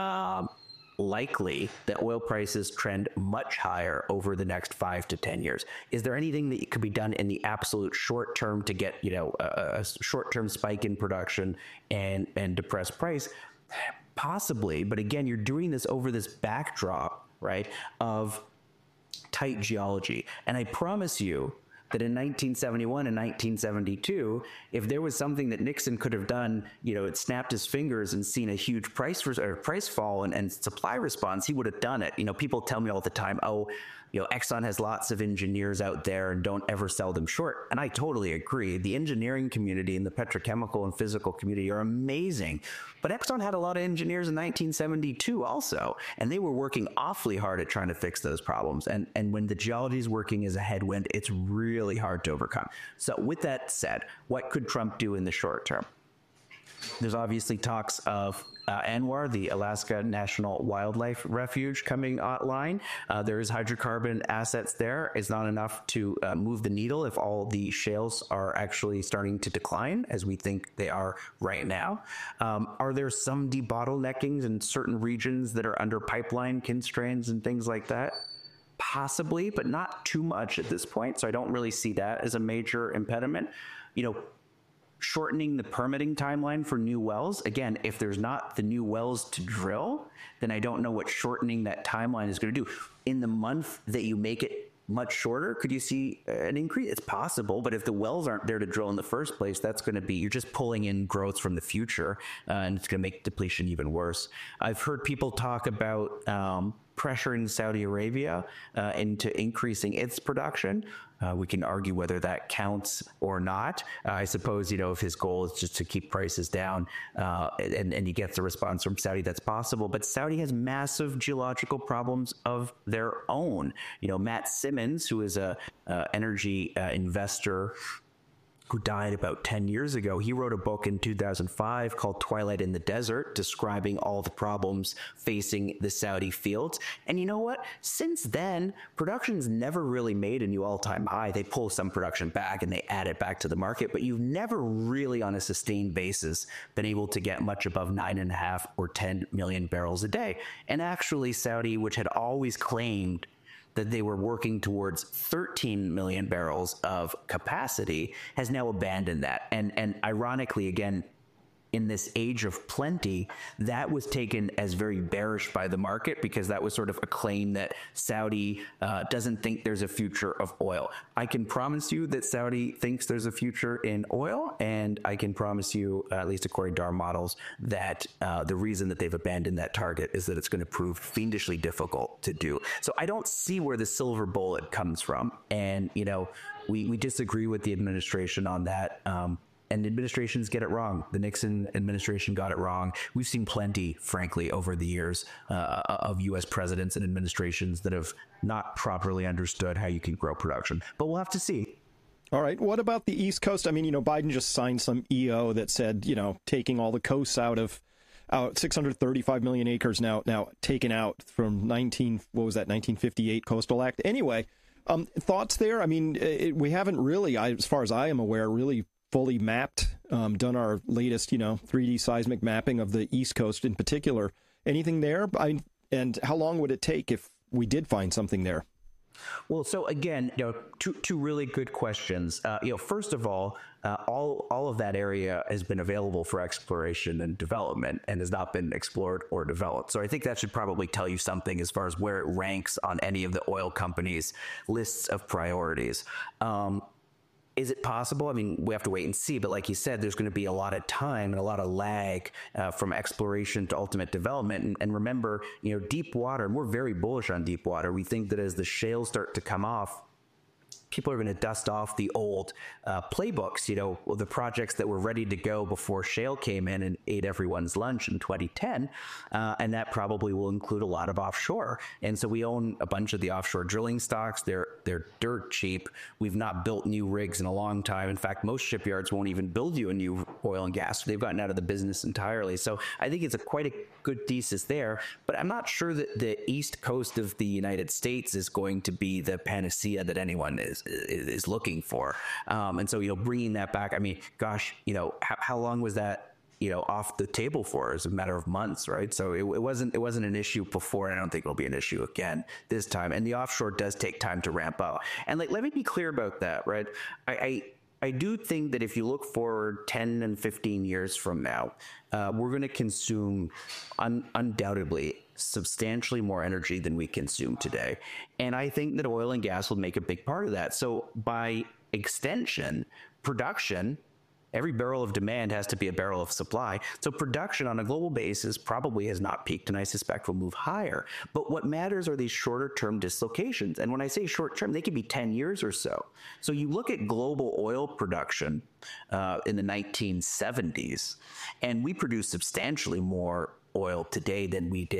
likely that oil prices trend much higher over the next 5 to 10 years. Is there anything that could be done in the absolute short term to get, you know, a short-term spike in production and depress price? Possibly, but again, you're doing this over this backdrop, right, of tight geology. And I promise you that in 1971 and 1972, if there was something that Nixon could have done, you know, it snapped his fingers and seen a huge price fall and supply response, he would have done it. You know, people tell me all the time, oh, you know, Exxon has lots of engineers out there and don't ever sell them short. And I totally agree. The engineering community and the petrochemical and physical community are amazing. But Exxon had a lot of engineers in 1972 also, and they were working awfully hard at trying to fix those problems. And when the geology is working as a headwind, it's really hard to overcome. So with that said, what could Trump do in the short term? There's obviously talks of ANWR, the Alaska National Wildlife Refuge, coming online. There is hydrocarbon assets there. It's not enough to move the needle if all the shales are actually starting to decline, as we think they are right now. Are there some debottleneckings in certain regions that are under pipeline constraints and things like that? Possibly, but not too much at this point. So I don't really see that as a major impediment. Shortening the permitting timeline for new wells. Again, if there's not the new wells to drill, then I don't know what shortening that timeline is going to do. In the month that you make it much shorter, could you see an increase? It's possible, but if the wells aren't there to drill in the first place, that's going to be, you're just pulling in growth from the future, and it's going to make depletion even worse. I've heard people talk about pressuring Saudi Arabia into increasing its production. We can argue whether that counts or not. I suppose, if his goal is just to keep prices down and he gets a response from Saudi, that's possible. But Saudi has massive geological problems of their own. Matt Simmons, who is a energy investor who died about 10 years ago, he wrote a book in 2005 called Twilight in the Desert, describing all the problems facing the Saudi fields. And you know what? Since then, production's never really made a new all-time high. They pull some production back and they add it back to the market, but you've never really, on a sustained basis, been able to get much above 9.5 or 10 million barrels a day. And actually, Saudi, which had always claimed that they were working towards 13 million barrels of capacity, has now abandoned that. And ironically, again, in this age of plenty, that was taken as very bearish by the market, because that was sort of a claim that Saudi doesn't think there's a future of oil. I can promise you that Saudi thinks there's a future in oil, and I can promise you, at least according to our models, that the reason that they've abandoned that target is that it's going to prove fiendishly difficult to do. So I don't see where the silver bullet comes from. And, we disagree with the administration on that. And administrations get it wrong. The Nixon administration got it wrong. We've seen plenty, frankly, over the years of U.S. presidents and administrations that have not properly understood how you can grow production. But we'll have to see. All right. What about the East Coast? I mean, Biden just signed some EO that said, taking all the coasts out 635 million acres now taken out from 1958 Coastal Act. Anyway, thoughts there? I mean, we haven't really, as far as I am aware, really fully mapped, done our latest, 3D seismic mapping of the East Coast in particular. Anything there? And how long would it take if we did find something there? Well, so again, two really good questions. First of all of that area has been available for exploration and development and has not been explored or developed. So I think that should probably tell you something as far as where it ranks on any of the oil companies' lists of priorities. Is it possible? I mean, we have to wait and see. But like you said, there's going to be a lot of time and a lot of lag from exploration to ultimate development. And remember, deep water, and we're very bullish on deep water. We think that as the shales start to come off, people are going to dust off the old playbooks, the projects that were ready to go before shale came in and ate everyone's lunch in 2010. And that probably will include a lot of offshore. And so we own a bunch of the offshore drilling stocks. They're dirt cheap. We've not built new rigs in a long time. In fact, most shipyards won't even build you a new oil and gas. They've gotten out of the business entirely. So I think it's quite a good thesis there. But I'm not sure that the East Coast of the United States is going to be the panacea that anyone is looking for. And so, bringing that back, I mean, gosh, how long was that, off the table for? It's a matter of months, right? So it wasn't an issue before, and I don't think it'll be an issue again this time. And the offshore does take time to ramp up. And let me be clear about that, right? I do think that if you look forward 10 and 15 years from now, we're going to consume undoubtedly substantially more energy than we consume today. And I think that oil and gas will make a big part of that. So by extension, production, every barrel of demand has to be a barrel of supply. So production on a global basis probably has not peaked, and I suspect will move higher. But what matters are these shorter term dislocations. And when I say short term, they could be 10 years or so. So you look at global oil production in the 1970s, and we produce substantially more oil today than we did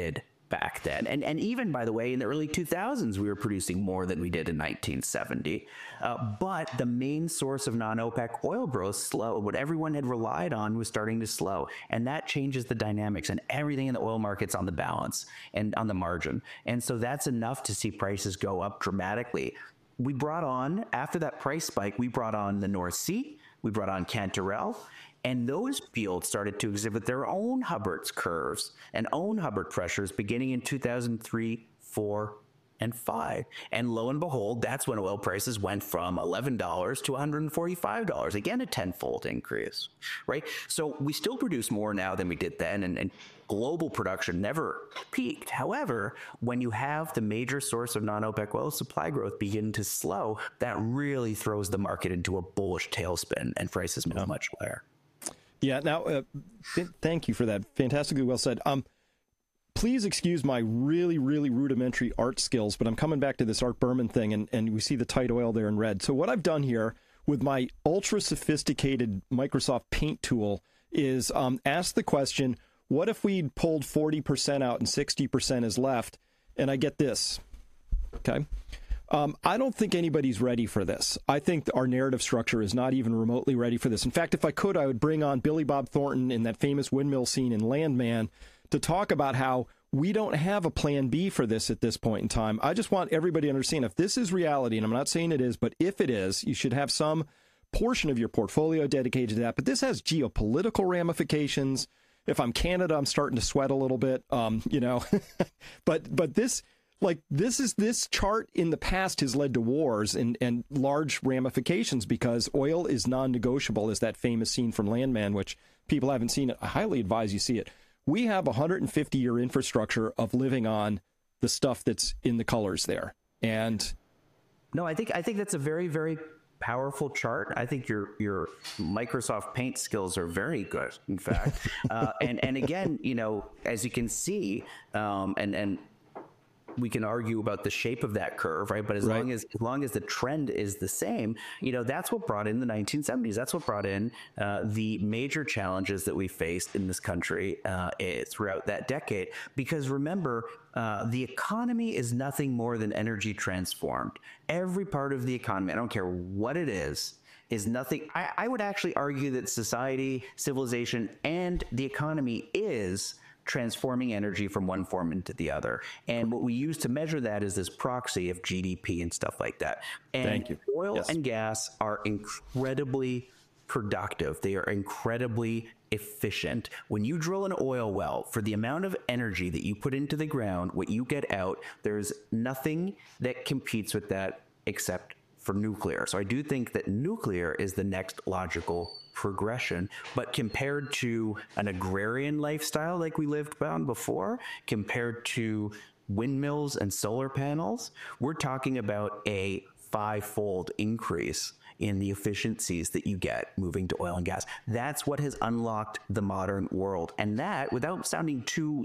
back then. And even, by the way, in the early 2000s, we were producing more than we did in 1970. But the main source of non-OPEC oil growth slowed. What everyone had relied on was starting to slow. And that changes the dynamics, and everything in the oil market's on the balance and on the margin. And so that's enough to see prices go up dramatically. We brought on, after that price spike, we brought on the North Sea, we brought on Cantarell, and those fields started to exhibit their own Hubbert's curves and own Hubbert pressures beginning in 2003, 4, and 5. And lo and behold, that's when oil prices went from $11 to $145. Again, a tenfold increase, right? So we still produce more now than we did then, and global production never peaked. However, when you have the major source of non-OPEC oil supply growth begin to slow, that really throws the market into a bullish tailspin, and prices move much higher. Yeah. Now, thank you for that. Fantastically well said. Please excuse my really, really rudimentary art skills, but I'm coming back to this Art Berman thing, and we see the tight oil there in red. So what I've done here with my ultra sophisticated Microsoft Paint tool is ask the question, what if we pulled 40% out and 60% is left? And I get this. Okay. I don't think anybody's ready for this. I think our narrative structure is not even remotely ready for this. In fact, if I could, I would bring on Billy Bob Thornton in that famous windmill scene in Landman to talk about how we don't have a plan B for this at this point in time. I just want everybody to understand, if this is reality, and I'm not saying it is, but if it is, you should have some portion of your portfolio dedicated to that. But this has geopolitical ramifications. If I'm Canada, I'm starting to sweat a little bit, but this chart in the past has led to wars and large ramifications because oil is non-negotiable, as that famous scene from Landman, which people haven't seen it. I highly advise you see it. We have a 150-year infrastructure of living on the stuff that's in the colors there. And no, I think that's a very, very powerful chart. I think your Microsoft Paint skills are very good, in fact. And again, as you can see, and we can argue about the shape of that curve, right? But as long as the trend is the same, that's what brought in the 1970s. That's what brought in the major challenges that we faced in this country throughout that decade. Because remember, the economy is nothing more than energy transformed. Every part of the economy, I don't care what it is nothing. I would actually argue that society, civilization, and the economy is transforming energy from one form into the other. And what we use to measure that is this proxy of GDP and stuff like that. And Thank you. Oil and gas are incredibly productive. They are incredibly efficient. When you drill an oil well, for the amount of energy that you put into the ground, what you get out, there's nothing that competes with that except for nuclear. So I do think that nuclear is the next logical progression, but compared to an agrarian lifestyle like we lived on before, compared to windmills and solar panels, we're talking about a 5-fold increase in the efficiencies that you get moving to oil and gas. That's what has unlocked the modern world. And that, without sounding too,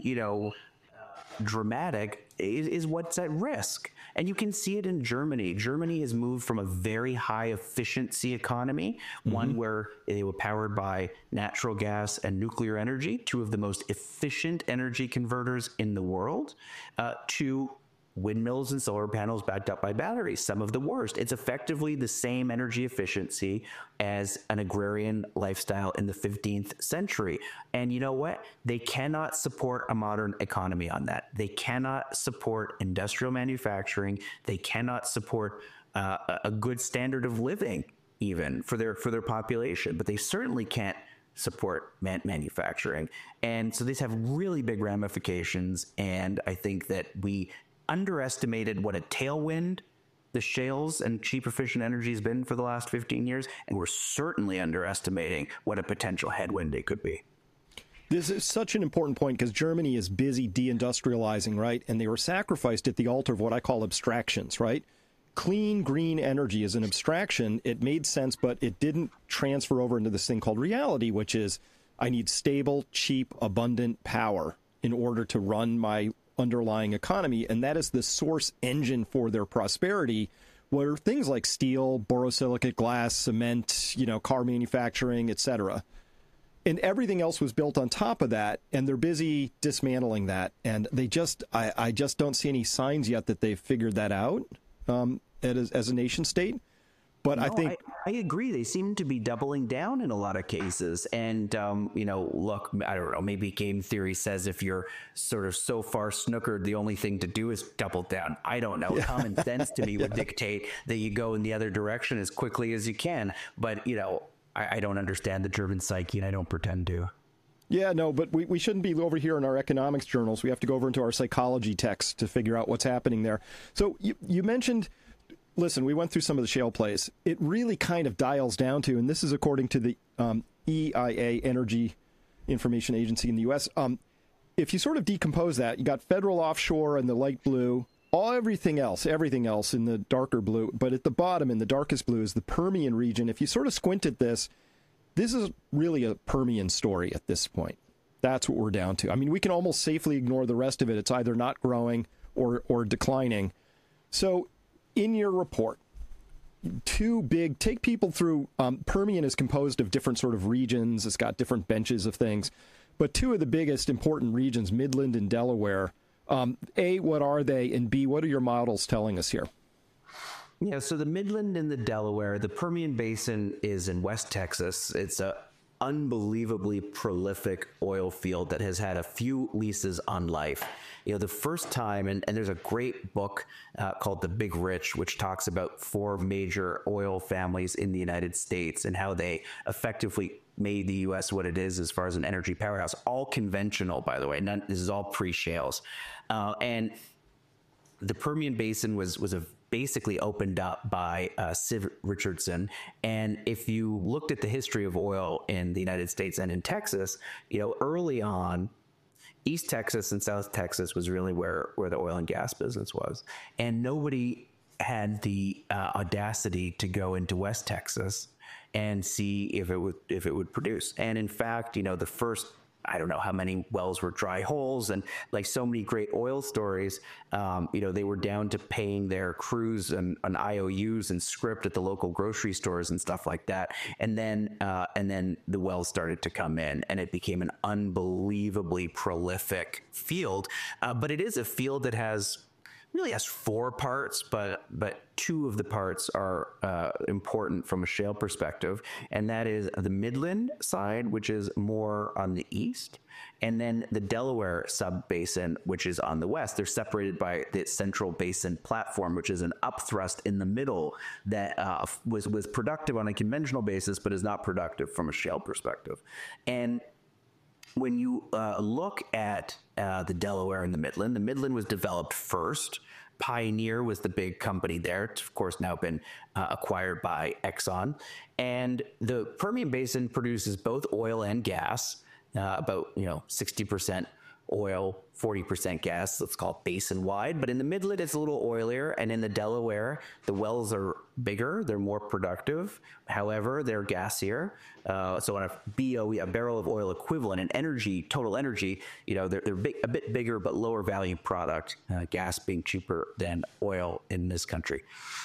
dramatic, is what's at risk. And you can see it in Germany. Germany has moved from a very high efficiency economy, one where they were powered by natural gas and nuclear energy, two of the most efficient energy converters in the world, to windmills and solar panels backed up by batteries, some of the worst. It's effectively the same energy efficiency as an agrarian lifestyle in the 15th century. And you know what? They cannot support a modern economy on that. They cannot support industrial manufacturing. They cannot support a good standard of living even for their population, but they certainly can't support manufacturing. And so these have really big ramifications. And I think that we underestimated what a tailwind the shales and cheap efficient energy has been for the last 15 years, and we're certainly underestimating what a potential headwind it could be. This is such an important point because Germany is busy deindustrializing, right? And they were sacrificed at the altar of what I call abstractions, right? Clean, green energy is an abstraction. It made sense, but it didn't transfer over into this thing called reality, which is I need stable, cheap, abundant power in order to run my underlying economy, and that is the source engine for their prosperity, where things like steel, borosilicate glass, cement, car manufacturing, etc. And everything else was built on top of that, and they're busy dismantling that. And I just don't see any signs yet that they've figured that out as a nation state. But no, I think I agree. They seem to be doubling down in a lot of cases. And, look, I don't know, maybe game theory says if you're sort of so far snookered, the only thing to do is double down. I don't know. Yeah. Common sense to me would dictate that you go in the other direction as quickly as you can. But, I don't understand the German psyche, and I don't pretend to. Yeah, no, but we shouldn't be over here in our economics journals. We have to go over into our psychology texts to figure out what's happening there. So you mentioned... Listen, we went through some of the shale plays. It really kind of dials down to, and this is according to the EIA, Energy Information Agency in the U.S., if you sort of decompose that, you got federal offshore in the light blue, everything else in the darker blue, but at the bottom in the darkest blue is the Permian region. If you sort of squint at this is really a Permian story at this point. That's what we're down to. I mean, we can almost safely ignore the rest of it. It's either not growing or declining. So... in your report, take people through, Permian is composed of different sort of regions. It's got different benches of things. But two of the biggest important regions, Midland and Delaware, A, what are they? And B, what are your models telling us here? Yeah, so the Midland and the Delaware, the Permian Basin is in West Texas. It's a unbelievably prolific oil field that has had a few leases on life. The first time, and there's a great book called The Big Rich, which talks about 4 major oil families in the United States and how they effectively made the U.S. what it is as far as an energy powerhouse. All conventional, by the way. This is all pre-shales. And the Permian Basin was basically opened up by Siv Richardson. And if you looked at the history of oil in the United States and in Texas, early on, East Texas and South Texas was really where the oil and gas business was. And nobody had the audacity to go into West Texas and see if it would produce. And in fact, the first, I don't know how many wells were dry holes, and like so many great oil stories, they were down to paying their crews and IOUs and script at the local grocery stores and stuff like that. And then the wells started to come in, and it became an unbelievably prolific field. But it is a field that really has 4 parts, but 2 of the parts are important from a shale perspective, and that is the Midland side, which is more on the east, and then the Delaware sub-basin, which is on the west. They're separated by the Central Basin Platform, which is an upthrust in the middle that was productive on a conventional basis, but is not productive from a shale perspective. And when you look at the Delaware and the Midland was developed first. Pioneer was the big company there. It's, of course, now been acquired by Exxon. And the Permian Basin produces both oil and gas, about 60% oil, 40% gas. Let's call it basin-wide. But in the Midland, it's a little oilier. And in the Delaware, the wells are bigger. They're more productive. However, they're gassier. So on a BOE, a barrel of oil equivalent, in energy, total energy, they're a bit bigger, but lower value product, gas being cheaper than oil in this country.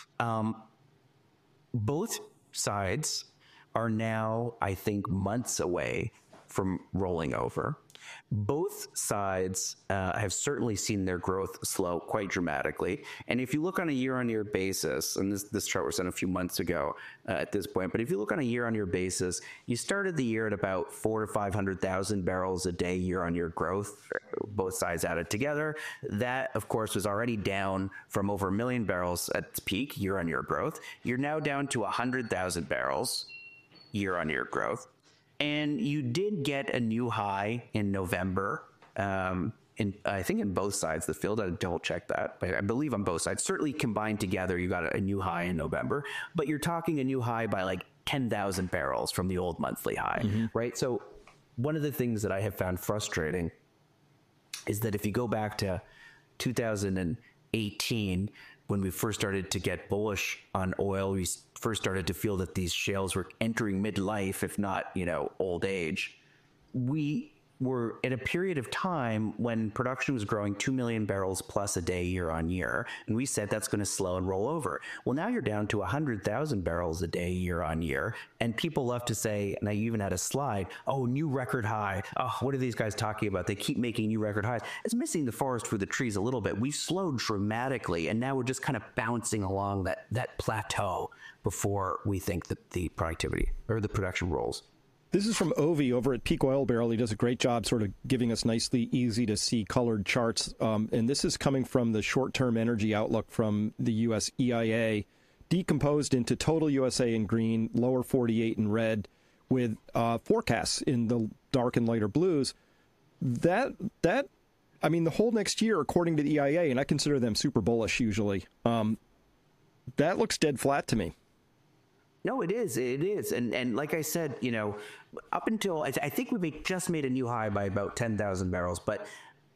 Both sides are now, I think, months away from rolling over. Both sides have certainly seen their growth slow quite dramatically. And if you look on a year-on-year basis, and this chart was done a few months ago at this point, but if you look on a year-on-year basis, you started the year at about 400,000 to 500,000 barrels a day year-on-year growth, both sides added together. That, of course, was already down from over 1 million barrels at its peak year-on-year growth. You're now down to 100,000 barrels year-on-year growth. And you did get a new high in November, I think in both sides of the field. I double check that, but I believe on both sides. Certainly combined together, you got a new high in November. But you're talking a new high by like 10,000 barrels from the old monthly high, right? So one of the things that I have found frustrating is that if you go back to 2018, when we first started to get bullish on oil, we first started to feel that these shales were entering midlife, if not, old age. We were at a period of time when production was growing 2 million barrels plus a day year on year. And we said that's going to slow and roll over. Well, now you're down to 100,000 barrels a day year on year. And people love to say, and I even had a slide, oh, new record high. Oh, what are these guys talking about? They keep making new record highs. It's missing the forest for the trees a little bit. We've slowed dramatically, and now we're just kind of bouncing along that plateau before we think that the productivity or the production rolls. This is from Ovi over at Peak Oil Barrel. He does a great job sort of giving us nicely easy to see colored charts. And this is coming from the short-term energy outlook from the U.S. EIA, decomposed into total USA in green, lower 48 in red, with forecasts in the dark and lighter blues. The whole next year, according to the EIA, and I consider them super bullish usually, that looks dead flat to me. No, it is. It is. And like I said, up until, I think we just made a new high by about 10,000 barrels, but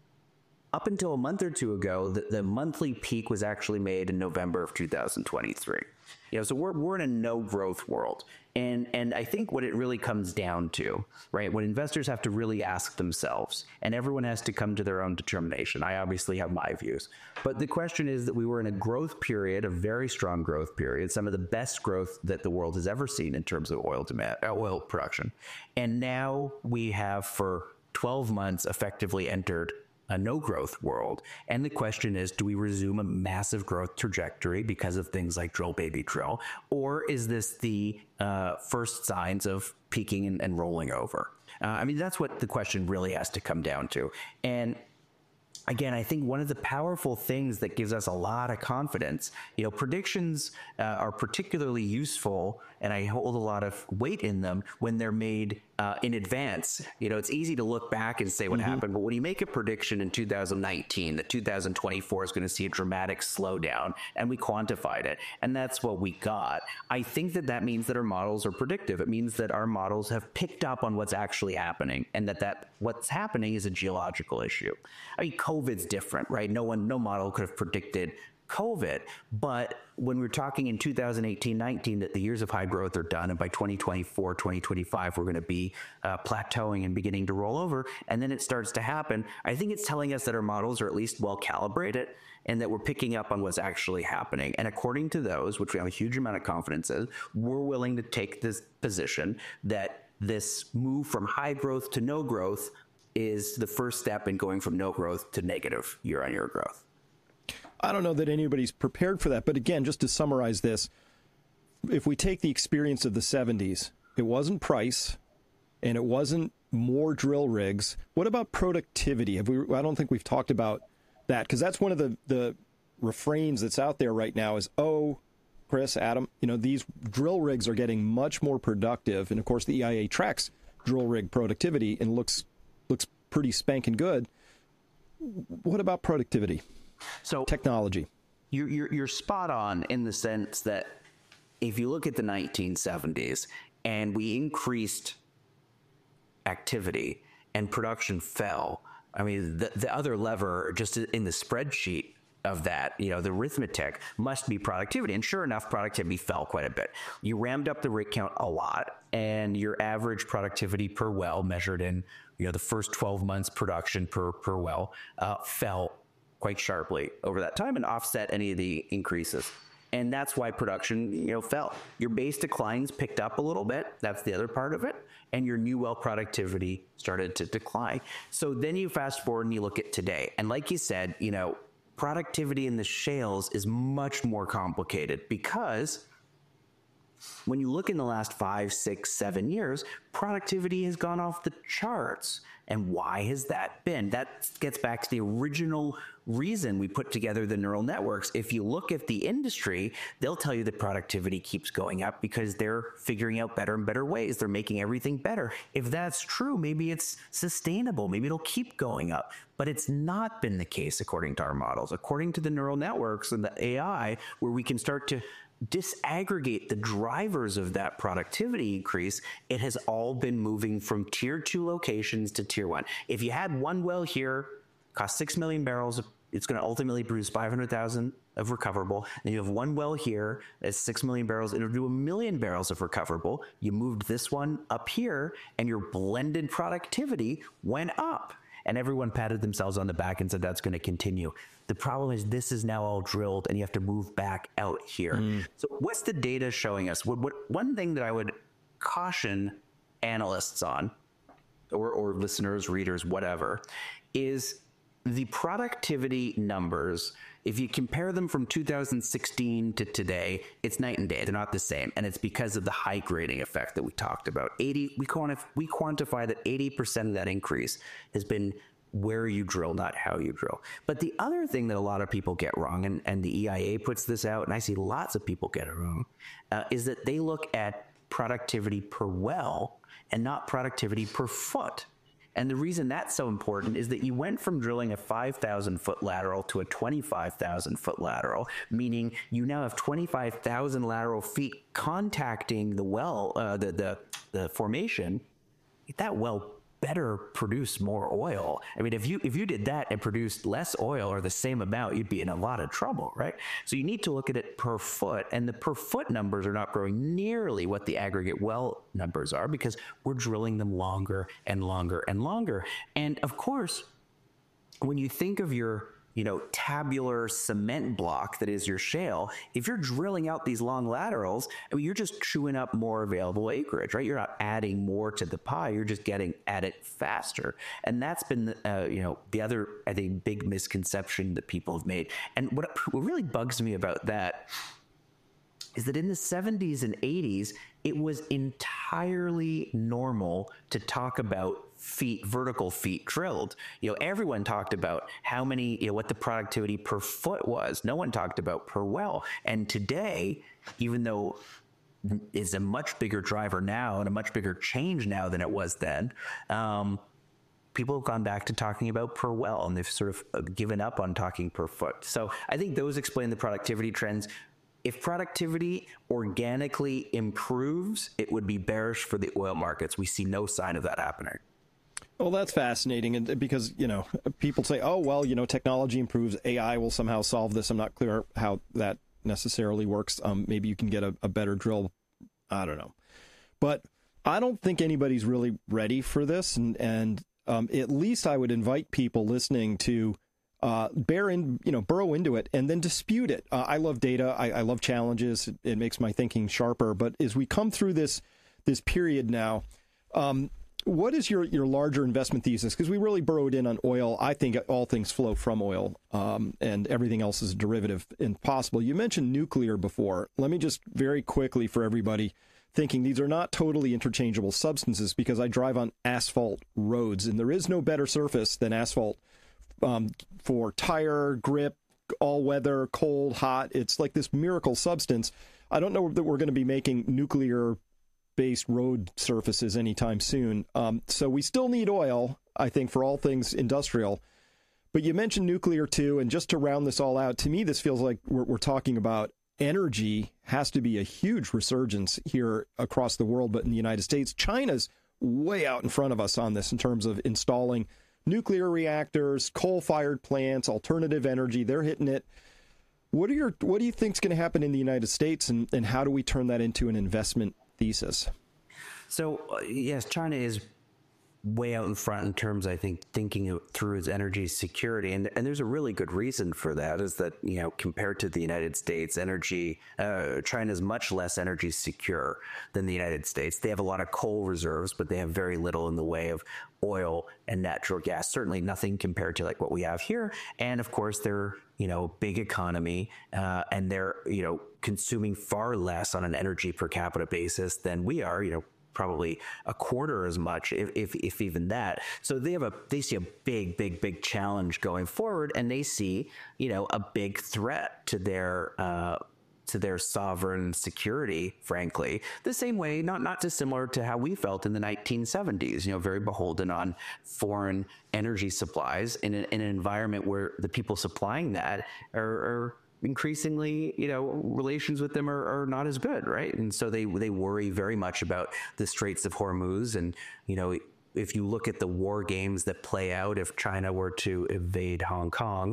up until a month or two ago, the monthly peak was actually made in November of 2023. So we're in a no growth world. And I think what it really comes down to, right, what investors have to really ask themselves, and everyone has to come to their own determination. I obviously have my views, but the question is that we were in a growth period, a very strong growth period, some of the best growth that the world has ever seen in terms of oil production. And now we have for 12 months effectively entered a no-growth world. And the question is, do we resume a massive growth trajectory because of things like drill, baby, drill? Or is this the first signs of peaking and rolling over? That's what the question really has to come down to. And again, I think one of the powerful things that gives us a lot of confidence, predictions are particularly useful, and I hold a lot of weight in them when they're made in advance. It's easy to look back and say what happened, but when you make a prediction in 2019 that 2024 is going to see a dramatic slowdown, and we quantified it, and that's what we got, I think that means that our models are predictive. It means that our models have picked up on what's actually happening, and that what's happening is a geological issue. COVID's different, right? No model could have predicted COVID, but when we're talking in 2018-19 that the years of high growth are done, and by 2024, 2025, we're going to be plateauing and beginning to roll over, and then it starts to happen, I think it's telling us that our models are at least well calibrated and that we're picking up on what's actually happening. And according to those, which we have a huge amount of confidence in, we're willing to take this position that this move from high growth to no growth is the first step in going from no growth to negative year-on-year growth. I don't know that anybody's prepared for that. But again, just to summarize this, if we take the experience of the 70s, it wasn't price and it wasn't more drill rigs. What about productivity? I don't think we've talked about that, because that's one of the refrains that's out there right now is, Chris, Adam, these drill rigs are getting much more productive. And of course, the EIA tracks drill rig productivity and looks pretty spanking good. What about productivity? So technology. You're spot on in the sense that if you look at the 1970s and we increased activity and production fell, the other lever just in the spreadsheet of that, the arithmetic must be productivity. And sure enough, productivity fell quite a bit. You rammed up the rig count a lot, and your average productivity per well measured in, the first 12 months production per well fell quite sharply over that time and offset any of the increases. And that's why production, fell. Your base declines picked up a little bit. That's the other part of it. And your new well productivity started to decline. So then you fast forward and you look at today. And like you said, productivity in the shales is much more complicated, because when you look in the last 5, 6, 7 years, productivity has gone off the charts. And why has that been? That gets back to the original reason we put together the neural networks. If you look at the industry, they'll tell you that productivity keeps going up because they're figuring out better and better ways. They're making everything better. If that's true, maybe it's sustainable. Maybe it'll keep going up. But it's not been the case according to our models. According to the neural networks and the AI, where we can start to disaggregate the drivers of that productivity increase, it has all been moving from tier 2 locations to tier 1. If you had one well here, cost 6 million barrels it's going to ultimately produce 500,000 of recoverable. And you have one well here that's 6 million barrels. It'll do 1 million barrels of recoverable. You moved this one up here, and your blended productivity went up. And everyone patted themselves on the back and said that's going to continue. The problem is this is now all drilled, and you have to move back out here. So what's the data showing us? One thing that I would caution analysts on, or listeners, readers, whatever, is the productivity numbers. If you compare them from 2016 to today, it's night and day. They're not the same. And it's because of the high grading effect that we talked about. We quantify that 80% of that increase has been where you drill, not how you drill. But the other thing that a lot of people get wrong, and the EIA puts this out, and I see lots of people get it wrong, is that they look at productivity per well and not productivity per foot. And the reason that's so important is that you went from drilling a 5,000-foot lateral to a 25,000-foot lateral, meaning you now have 25,000 lateral feet contacting the well, the formation. That well better produce more oil. I mean, if you did that and produced less oil or the same amount, you'd be in a lot of trouble, right? So you need to look at it per foot, and the per foot numbers are not growing nearly what the aggregate well numbers are because we're drilling them longer and longer and longer. And of course, when you think of your tabular cement block that is your shale, if you're drilling out these long laterals, I mean, you're just chewing up more available acreage, right? You're not adding more to the pie. You're just getting at it faster. And that's been, the other, I think, big misconception that people have made. And what really bugs me about that is that in the 70s and 80s, it was entirely normal to talk about vertical feet drilled. Everyone talked about how many, what the productivity per foot was. No one talked about per well. And today, even though it's a much bigger driver now and a much bigger change now than it was then, people have gone back to talking about per well, and they've sort of given up on talking per foot. So I think those explain the productivity trends. If productivity organically improves, it would be bearish for the oil markets. We see no sign of that happening. Well, that's fascinating, and because, people say, oh, well, technology improves, AI will somehow solve this. I'm not clear how that necessarily works. Maybe you can get a better drill. I don't know. But I don't think anybody's really ready for this, and at least I would invite people listening to burrow into it and then dispute it. I love data. I love challenges. It makes my thinking sharper. But as we come through this period now, what is your larger investment thesis? Because we really burrowed in on oil. I think all things flow from oil, and everything else is a derivative and possible. You mentioned nuclear before. Let me just very quickly, for everybody thinking these are not totally interchangeable substances, because I drive on asphalt roads, and there is no better surface than asphalt for tire grip, all weather, cold, hot. It's like this miracle substance. I don't know that we're going to be making nuclear-based road surfaces anytime soon. So we still need oil, I think, for all things industrial. But you mentioned nuclear too, and just to round this all out, to me, this feels like we're talking about energy has to be a huge resurgence here across the world, but in the United States, China's way out in front of us on this in terms of installing nuclear reactors, coal-fired plants, alternative energy. They're hitting it. What do you think is going to happen in the United States, and how do we turn that into an investment thesis? So, yes, China is way out in front in terms, I think, thinking through its energy security. And there's a really good reason for that, is that, compared to the United States, China is much less energy secure than the United States. They have a lot of coal reserves, but they have very little in the way of oil and natural gas, certainly nothing compared to like what we have here. And of course, they're, big economy, and they're, consuming far less on an energy per capita basis than we are, probably a quarter as much, if even that. So they see a big challenge going forward, and they see, a big threat to their sovereign security, frankly, the same way, not dissimilar to how we felt in the 1970s, very beholden on foreign energy supplies in an environment where the people supplying that are increasingly, relations with them are not as good, right? And so they worry very much about the Straits of Hormuz, and, if you look at the war games that play out, if China were to invade Taiwan,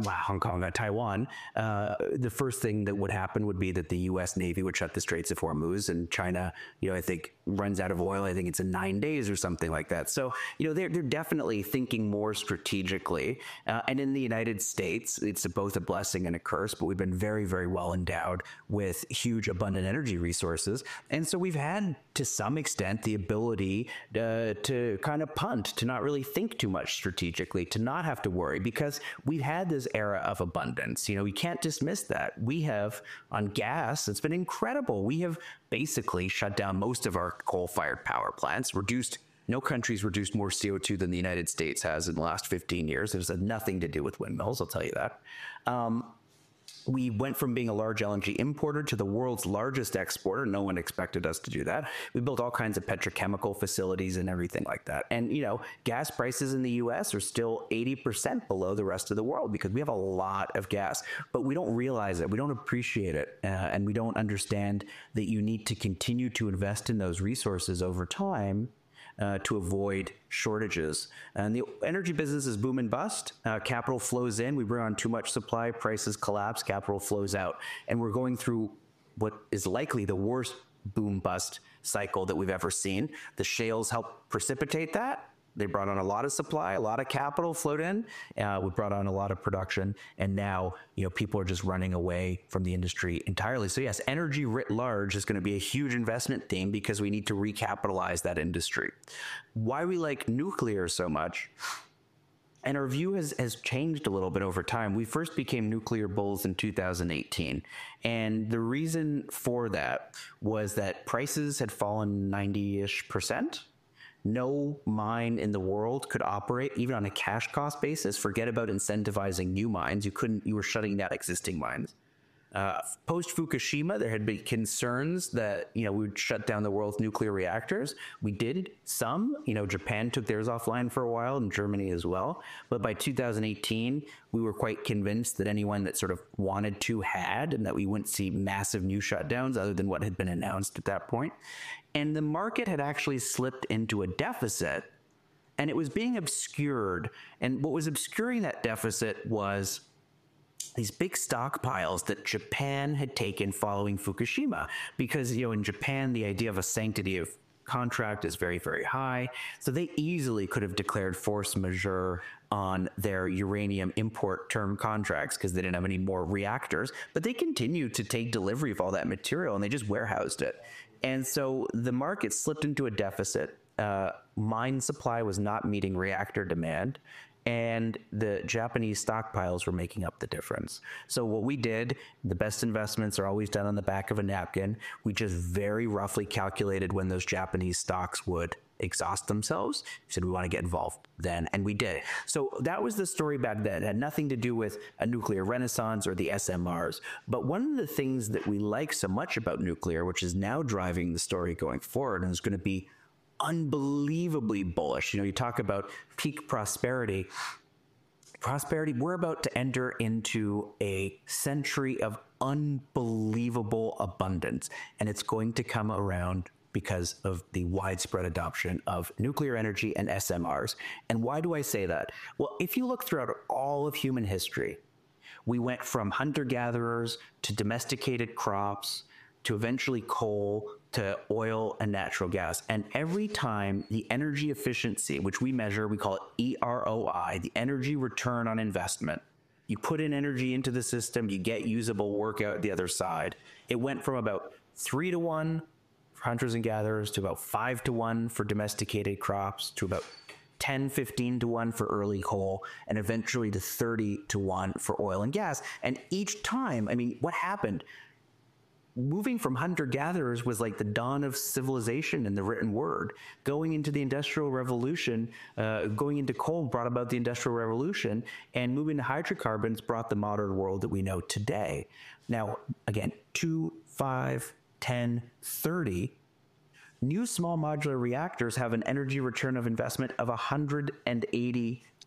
the first thing that would happen would be that the U.S. Navy would shut the Straits of Hormuz, and China, I think, runs out of oil. I think it's in 9 days or something like that. So, they're definitely thinking more strategically. And in the United States, it's both a blessing and a curse, but we've been very, very well endowed with huge, abundant energy resources. And so we've had, to some extent, the ability to kind of punt, to not really think too much strategically, to not have to worry, because we've had this era of abundance. We can't dismiss that. We have, on gas, it's been incredible. We have basically shut down most of our coal-fired power plants, no country's reduced more CO2 than the United States has in the last 15 years. It has nothing to do with windmills, I'll tell you that. We went from being a large LNG importer to the world's largest exporter. No one expected us to do that. We built all kinds of petrochemical facilities and everything like that. And, gas prices in the US are still 80% below the rest of the world because we have a lot of gas, but we don't realize it. We don't appreciate it. And we don't understand that you need to continue to invest in those resources over time to avoid shortages. And the energy business is boom and bust. Capital flows in. We bring on too much supply. Prices collapse. Capital flows out. And we're going through what is likely the worst boom bust cycle that we've ever seen. The shales help precipitate that. They brought on a lot of supply, a lot of capital flowed in. We brought on a lot of production, and now people are just running away from the industry entirely. So yes, energy writ large is going to be a huge investment theme because we need to recapitalize that industry. Why we like nuclear so much, and our view has changed a little bit over time. We first became nuclear bulls in 2018, and the reason for that was that prices had fallen 90-ish%. No mine in the world could operate, even on a cash cost basis. Forget about incentivizing new mines. You were shutting down existing mines. Post Fukushima, there had been concerns that, we would shut down the world's nuclear reactors. We did some, Japan took theirs offline for a while, and Germany as well. But by 2018, we were quite convinced that anyone that sort of wanted to had, and that we wouldn't see massive new shutdowns other than what had been announced at that point. And the market had actually slipped into a deficit, and it was being obscured. And what was obscuring that deficit was these big stockpiles that Japan had taken following Fukushima, because, in Japan, the idea of a sanctity of contract is very, very high. So they easily could have declared force majeure on their uranium import term contracts because they didn't have any more reactors, but they continued to take delivery of all that material and they just warehoused it. And so the market slipped into a deficit. Mine supply was not meeting reactor demand, and the Japanese stockpiles were making up the difference. So what we did, the best investments are always done on the back of a napkin. We just very roughly calculated when those Japanese stocks would exhaust themselves. We said we want to get involved then, and we did. So that was the story back then. It had nothing to do with a nuclear renaissance or the SMRs. But one of the things that we like so much about nuclear, which is now driving the story going forward and is going to be unbelievably bullish. You talk about peak prosperity. We're about to enter into a century of unbelievable abundance, and it's going to come around because of the widespread adoption of nuclear energy and SMRs. And why do I say that? Well, if you look throughout all of human history, we went from hunter-gatherers to domesticated crops to eventually coal to oil and natural gas. And every time the energy efficiency, which we measure, we call it EROI, the energy return on investment, you put in energy into the system, you get usable work out the other side. It went from about 3-to-1 for hunters and gatherers to about 5-to-1 for domesticated crops to about 10-15-to-1 for early coal, and eventually to 30-to-1 for oil and gas. And each time, what happened? Moving from hunter-gatherers was like the dawn of civilization in the written word. Going into the Industrial Revolution, going into coal brought about the Industrial Revolution, and moving to hydrocarbons brought the modern world that we know today. Now, again, 2, 5, 10, 30, new small modular reactors have an energy return of investment of 180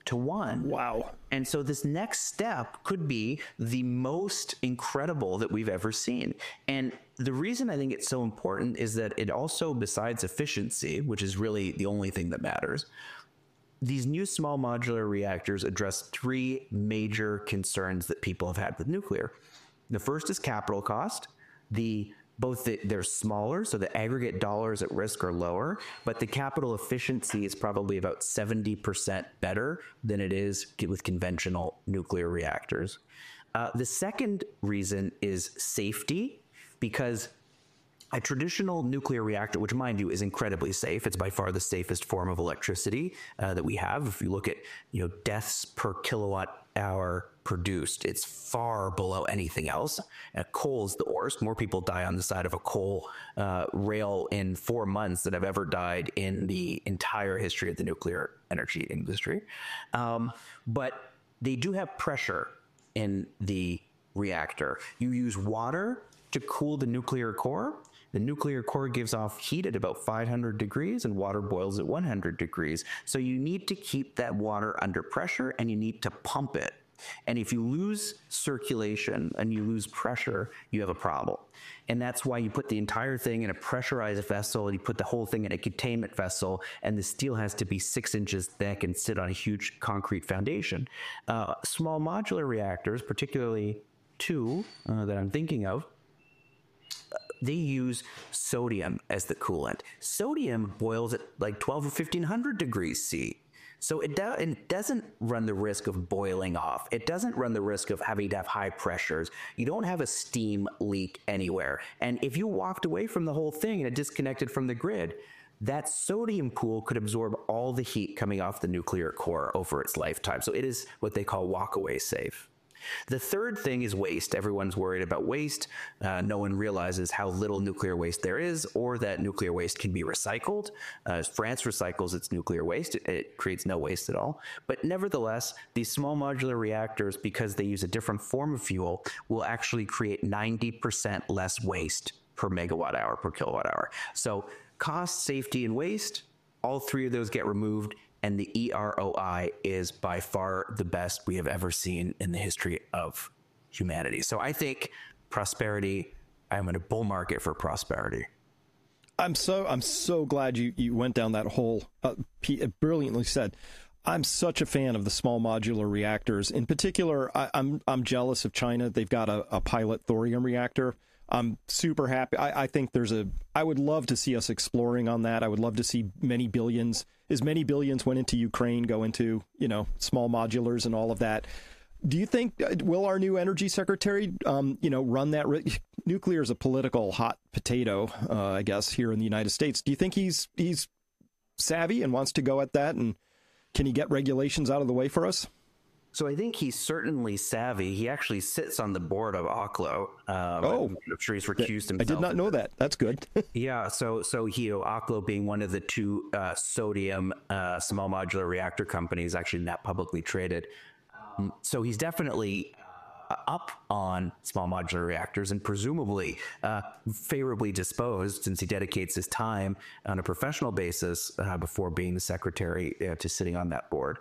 to 1. Wow. And so this next step could be the most incredible that we've ever seen. And the reason I think it's so important is that it also, besides efficiency, which is really the only thing that matters, these new small modular reactors address 3 major concerns that people have had with nuclear. The first is capital cost. They're smaller, so the aggregate dollars at risk are lower, but the capital efficiency is probably about 70% better than it is with conventional nuclear reactors. The second reason is safety, because a traditional nuclear reactor, which mind you is incredibly safe, it's by far the safest form of electricity that we have. If you look at deaths per kilowatt hour produced, it's far below anything else. Coal is the worst. More people die on the side of a coal rail in 4 months than have ever died in the entire history of the nuclear energy industry. But they do have pressure in the reactor. You use water to cool the nuclear core. The nuclear core gives off heat at about 500 degrees and water boils at 100 degrees. So you need to keep that water under pressure and you need to pump it. And if you lose circulation and you lose pressure, you have a problem. And that's why you put the entire thing in a pressurized vessel, and you put the whole thing in a containment vessel, and the steel has to be 6 inches thick and sit on a huge concrete foundation. Small modular reactors, particularly 2 that I'm thinking of, they use sodium as the coolant. Sodium boils at like 12 or 1500 degrees C. So it doesn't run the risk of boiling off. It doesn't run the risk of having to have high pressures. You don't have a steam leak anywhere. And if you walked away from the whole thing and it disconnected from the grid, that sodium pool could absorb all the heat coming off the nuclear core over its lifetime. So it is what they call walk-away safe. The third thing is waste. Everyone's worried about waste. No one realizes how little nuclear waste there is, or that nuclear waste can be recycled. France recycles its nuclear waste. It creates no waste at all. But nevertheless, these small modular reactors, because they use a different form of fuel, will actually create 90% less waste per megawatt hour, per kilowatt hour. So cost, safety, and waste, all 3 of those get removed. And the EROI is by far the best we have ever seen in the history of humanity. So I think prosperity, I'm in a bull market for prosperity. I'm so glad you went down that whole, brilliantly said. I'm such a fan of the small modular reactors. In particular, I'm jealous of China. They've got a pilot thorium reactor. I'm super happy. I think I would love to see us exploring on that. I would love to see many billions went into Ukraine, go into, small modulars and all of that. Do you think, will our new energy secretary, run that? Nuclear is a political hot potato, I guess, here in the United States. Do you think he's savvy and wants to go at that? And can he get regulations out of the way for us? So I think he's certainly savvy. He actually sits on the board of Oklo. I'm sure he's recused himself. I did not know that. That's good. Yeah. So Oklo being one of the 2 sodium small modular reactor companies, actually not publicly traded. So he's definitely up on small modular reactors and presumably favorably disposed, since he dedicates his time on a professional basis before being the secretary to sitting on that board.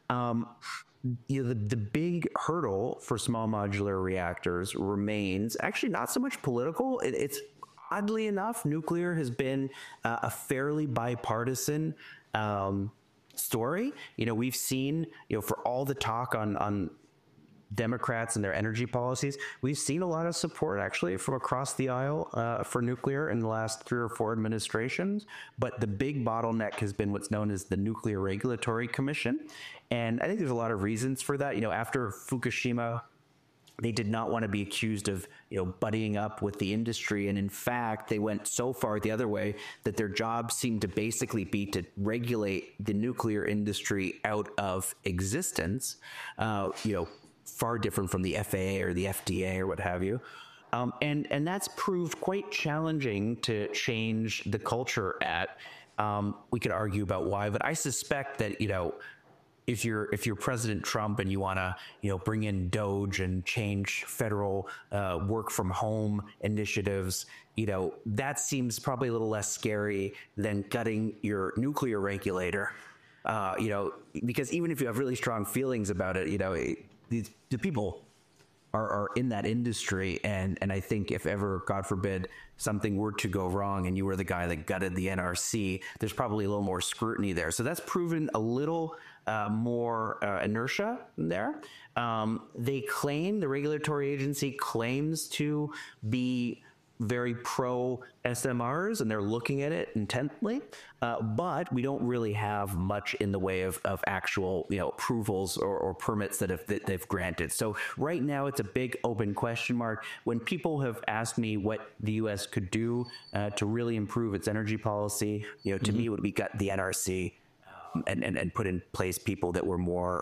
The big hurdle for small modular reactors remains actually not so much political. It's oddly enough, nuclear has been a fairly bipartisan story. We've seen, for all the talk on Democrats and their energy policies, we've seen a lot of support actually from across the aisle for nuclear in the last 3 or 4 administrations. But the big bottleneck has been what's known as the Nuclear Regulatory Commission. And I think there's a lot of reasons for that. After Fukushima, they did not want to be accused of, buddying up with the industry. And in fact, they went so far the other way that their job seemed to basically be to regulate the nuclear industry out of existence, far different from the FAA or the FDA or what have you. And that's proved quite challenging to change the culture at. We could argue about why, but I suspect that, if you're President Trump and you want to, bring in DOGE and change federal work from home initiatives, that seems probably a little less scary than gutting your nuclear regulator. because even if you have really strong feelings about it, the people are in that industry. And I think if ever, God forbid, something were to go wrong and you were the guy that gutted the NRC, there's probably a little more scrutiny there. So that's proven a little more inertia there. The regulatory agency claims to be very pro SMRs, and they're looking at it intently, but we don't really have much in the way of actual approvals or permits that they've granted. So right now it's a big open question mark. When people have asked me what the U.S. could do to really improve its energy policy, to me it would be gut the NRC and put in place people that were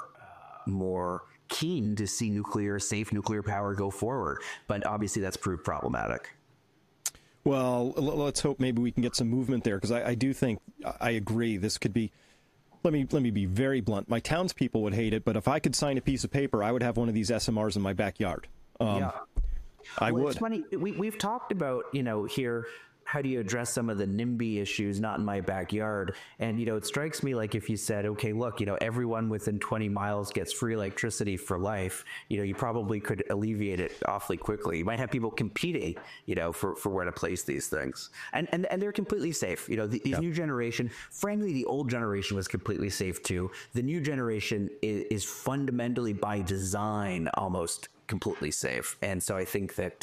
more keen to see safe nuclear power go forward. But obviously that's proved problematic. Well, let's hope maybe we can get some movement there, because I do think, I agree, this could be, let me be very blunt. My townspeople would hate it, but if I could sign a piece of paper, I would have one of these SMRs in my backyard. I would. It's funny, we've talked about, here, how do you address some of the NIMBY issues, not in my backyard? And, it strikes me like if you said, okay, look, everyone within 20 miles gets free electricity for life, you probably could alleviate it awfully quickly. You might have people competing, for where to place these things. And they're completely safe. These new generation, frankly, the old generation was completely safe too. The new generation is fundamentally by design almost completely safe. And so I think that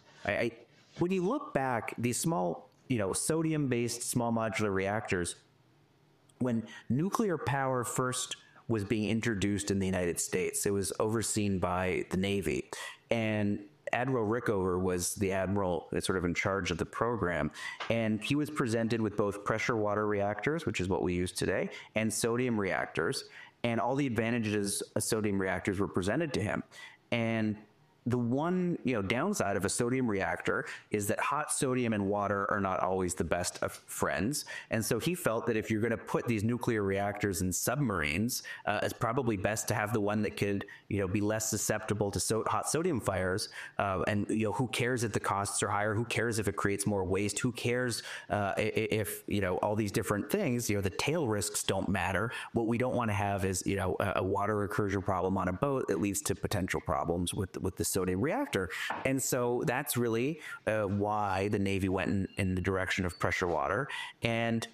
when you look back, these small, sodium-based small modular reactors, when nuclear power first was being introduced in the United States, it was overseen by the Navy. And Admiral Rickover was the admiral that's sort of in charge of the program. And he was presented with both pressure water reactors, which is what we use today, and sodium reactors. And all the advantages of sodium reactors were presented to him. And the one downside of a sodium reactor is that hot sodium and water are not always the best of friends. And so he felt that if you're going to put these nuclear reactors in submarines, it's probably best to have the one that could be less susceptible to hot sodium fires. And who cares if the costs are higher? Who cares if it creates more waste? Who cares if all these different things? The tail risks don't matter. What we don't want to have is a water recursion problem on a boat that leads to potential problems with the sodium reactor. And so that's really why the Navy went in the direction of pressure water. And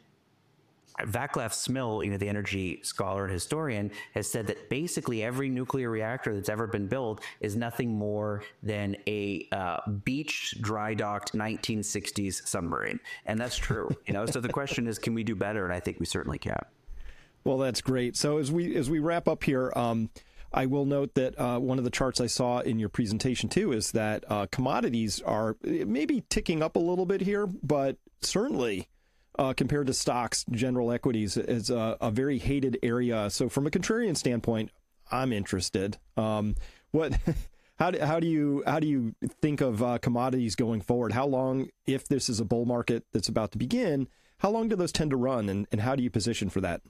Vaclav Smil, the energy scholar and historian, has said that basically every nuclear reactor that's ever been built is nothing more than a beach dry docked 1960s submarine. And that's true. So the question is, can we do better? And I think we certainly can. Well, that's great. So as we wrap up here, I will note that one of the charts I saw in your presentation, too, is that commodities are maybe ticking up a little bit here, but certainly compared to stocks, general equities is a very hated area. So from a contrarian standpoint, I'm interested. How do you think of commodities going forward? How long, if this is a bull market that's about to begin, how long do those tend to run, and how do you position for that?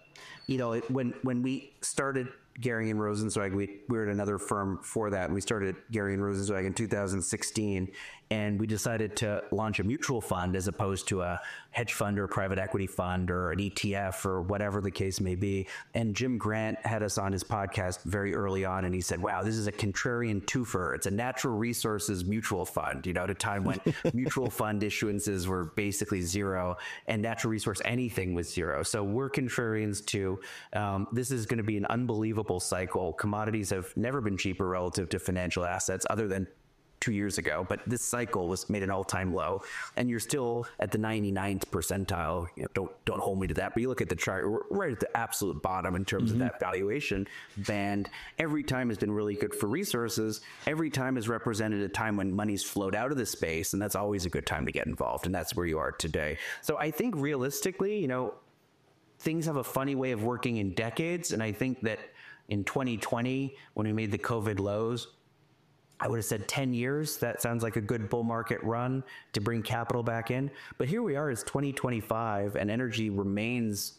When we started Gehring and Rosenzweig, we were at another firm for that, and we started Gehring and Rosenzweig in 2016, and we decided to launch a mutual fund as opposed to a hedge fund or a private equity fund or an ETF or whatever the case may be. And Jim Grant had us on his podcast very early on, and he said, wow, this is a contrarian twofer. It's a natural resources mutual fund, at a time when mutual fund issuances were basically zero and natural resource anything was zero. So we're contrarians too. This is going to be an unbelievable cycle. Commodities have never been cheaper relative to financial assets other than 2 years ago, but this cycle was made an all-time low, and you're still at the 99th percentile. Don't hold me to that, but you look at the chart, we're right at the absolute bottom in terms of that valuation band. Every time has been really good for resources. Every time has represented a time when money's flowed out of the space, and that's always a good time to get involved, and that's where you are today. So I think realistically, things have a funny way of working in decades, and I think that in 2020, when we made the COVID lows, I would have said 10 years. That sounds like a good bull market run to bring capital back in. But here we are, it's 2025, and energy remains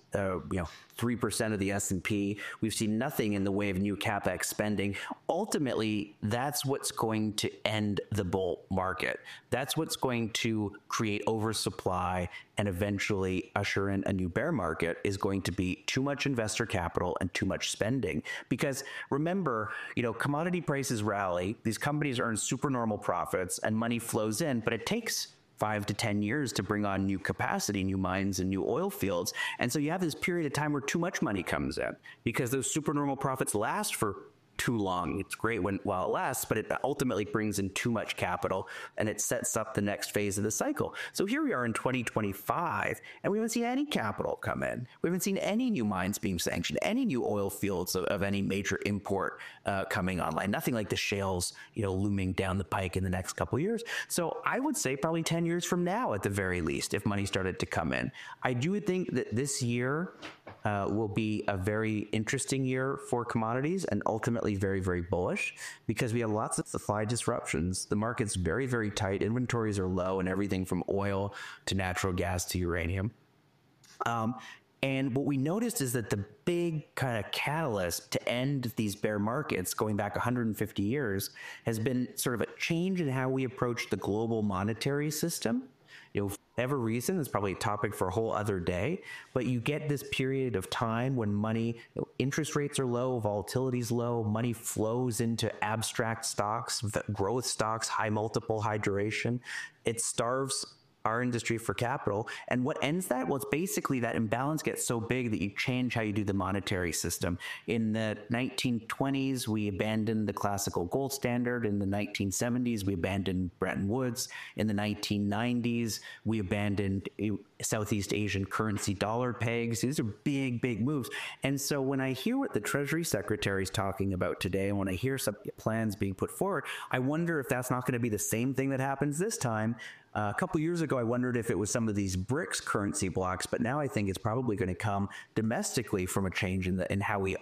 3% of the S&P. We've seen nothing in the way of new CapEx spending. Ultimately, that's what's going to end the bull market. That's what's going to create oversupply and eventually usher in a new bear market, is going to be too much investor capital and too much spending. Because remember, commodity prices rally, these companies earn supernormal profits and money flows in, but it takes 5 to 10 years to bring on new capacity, new mines and new oil fields. And so you have this period of time where too much money comes in because those supernormal profits last for too long. It's great while it lasts, but it ultimately brings in too much capital and it sets up the next phase of the cycle. So here we are in 2025, and we haven't seen any capital come in. We haven't seen any new mines being sanctioned, any new oil fields of any major import coming online. Nothing like the shales, looming down the pike in the next couple of years. So I would say probably 10 years from now, at the very least, if money started to come in. I do think that this year will be a very interesting year for commodities and ultimately very, very bullish, because we have lots of supply disruptions. The market's very, very tight. Inventories are low in everything from oil to natural gas to uranium. And what we noticed is that the big kind of catalyst to end these bear markets going back 150 years has been sort of a change in how we approach the global monetary system. For whatever reason, it's probably a topic for a whole other day, but you get this period of time when money, interest rates are low, volatility is low, money flows into abstract stocks, growth stocks, high multiple, high duration. It starves our industry for capital. And what ends that? Well, it's basically that imbalance gets so big that you change how you do the monetary system. In the 1920s, we abandoned the classical gold standard. In the 1970s, we abandoned Bretton Woods. In the 1990s, we abandoned Southeast Asian currency dollar pegs. These are big, big moves. And so when I hear what the Treasury Secretary is talking about today, and when I hear some plans being put forward, I wonder if that's not going to be the same thing that happens this time. A couple years ago, I wondered if it was some of these BRICS currency blocks, but now I think it's probably going to come domestically from a change in how we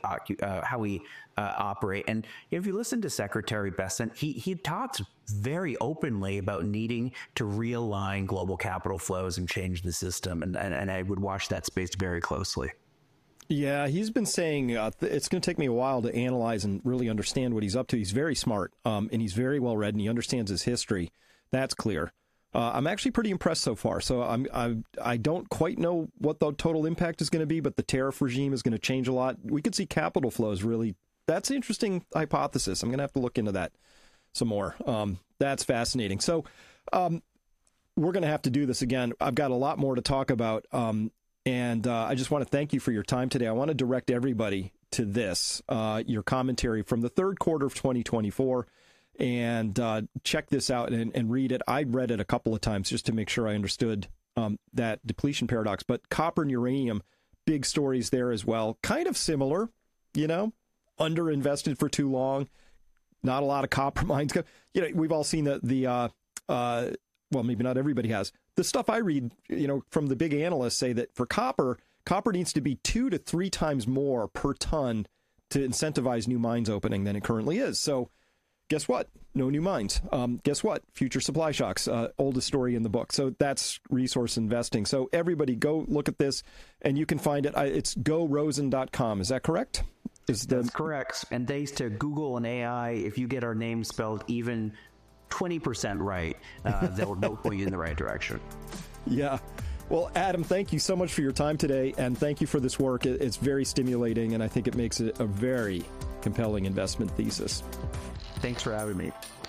operate. And if you listen to Secretary Bessent, he talks very openly about needing to realign global capital flows and change the system, and I would watch that space very closely. Yeah, he's been saying it's going to take me a while to analyze and really understand what he's up to. He's very smart, and he's very well read, and he understands his history. That's clear. I'm actually pretty impressed so far. So I don't quite know what the total impact is going to be, but the tariff regime is going to change a lot. We could see capital flows really. That's an interesting hypothesis. I'm going to have to look into that some more. That's fascinating. So we're going to have to do this again. I've got a lot more to talk about. And I just want to thank you for your time today. I want to direct everybody to this, your commentary from the third quarter of 2024. And check this out and read it. I read it a couple of times just to make sure I understood that depletion paradox. But copper and uranium, big stories there as well. Kind of similar, underinvested for too long. Not a lot of copper mines. We've all seen well, maybe not everybody has. The stuff I read, from the big analysts say that for copper needs to be 2 to 3 times more per ton to incentivize new mines opening than it currently is. So guess what? No new mines. Guess what? Future supply shocks. Oldest story in the book. So that's resource investing. So everybody go look at this, and you can find it. It's gorosen.com. Is that correct? That's correct. And thanks to Google and AI, if you get our name spelled even 20% right, they'll point you in the right direction. Yeah. Well, Adam, thank you so much for your time today, and thank you for this work. It's very stimulating, and I think it makes it a very compelling investment thesis. Thanks for having me.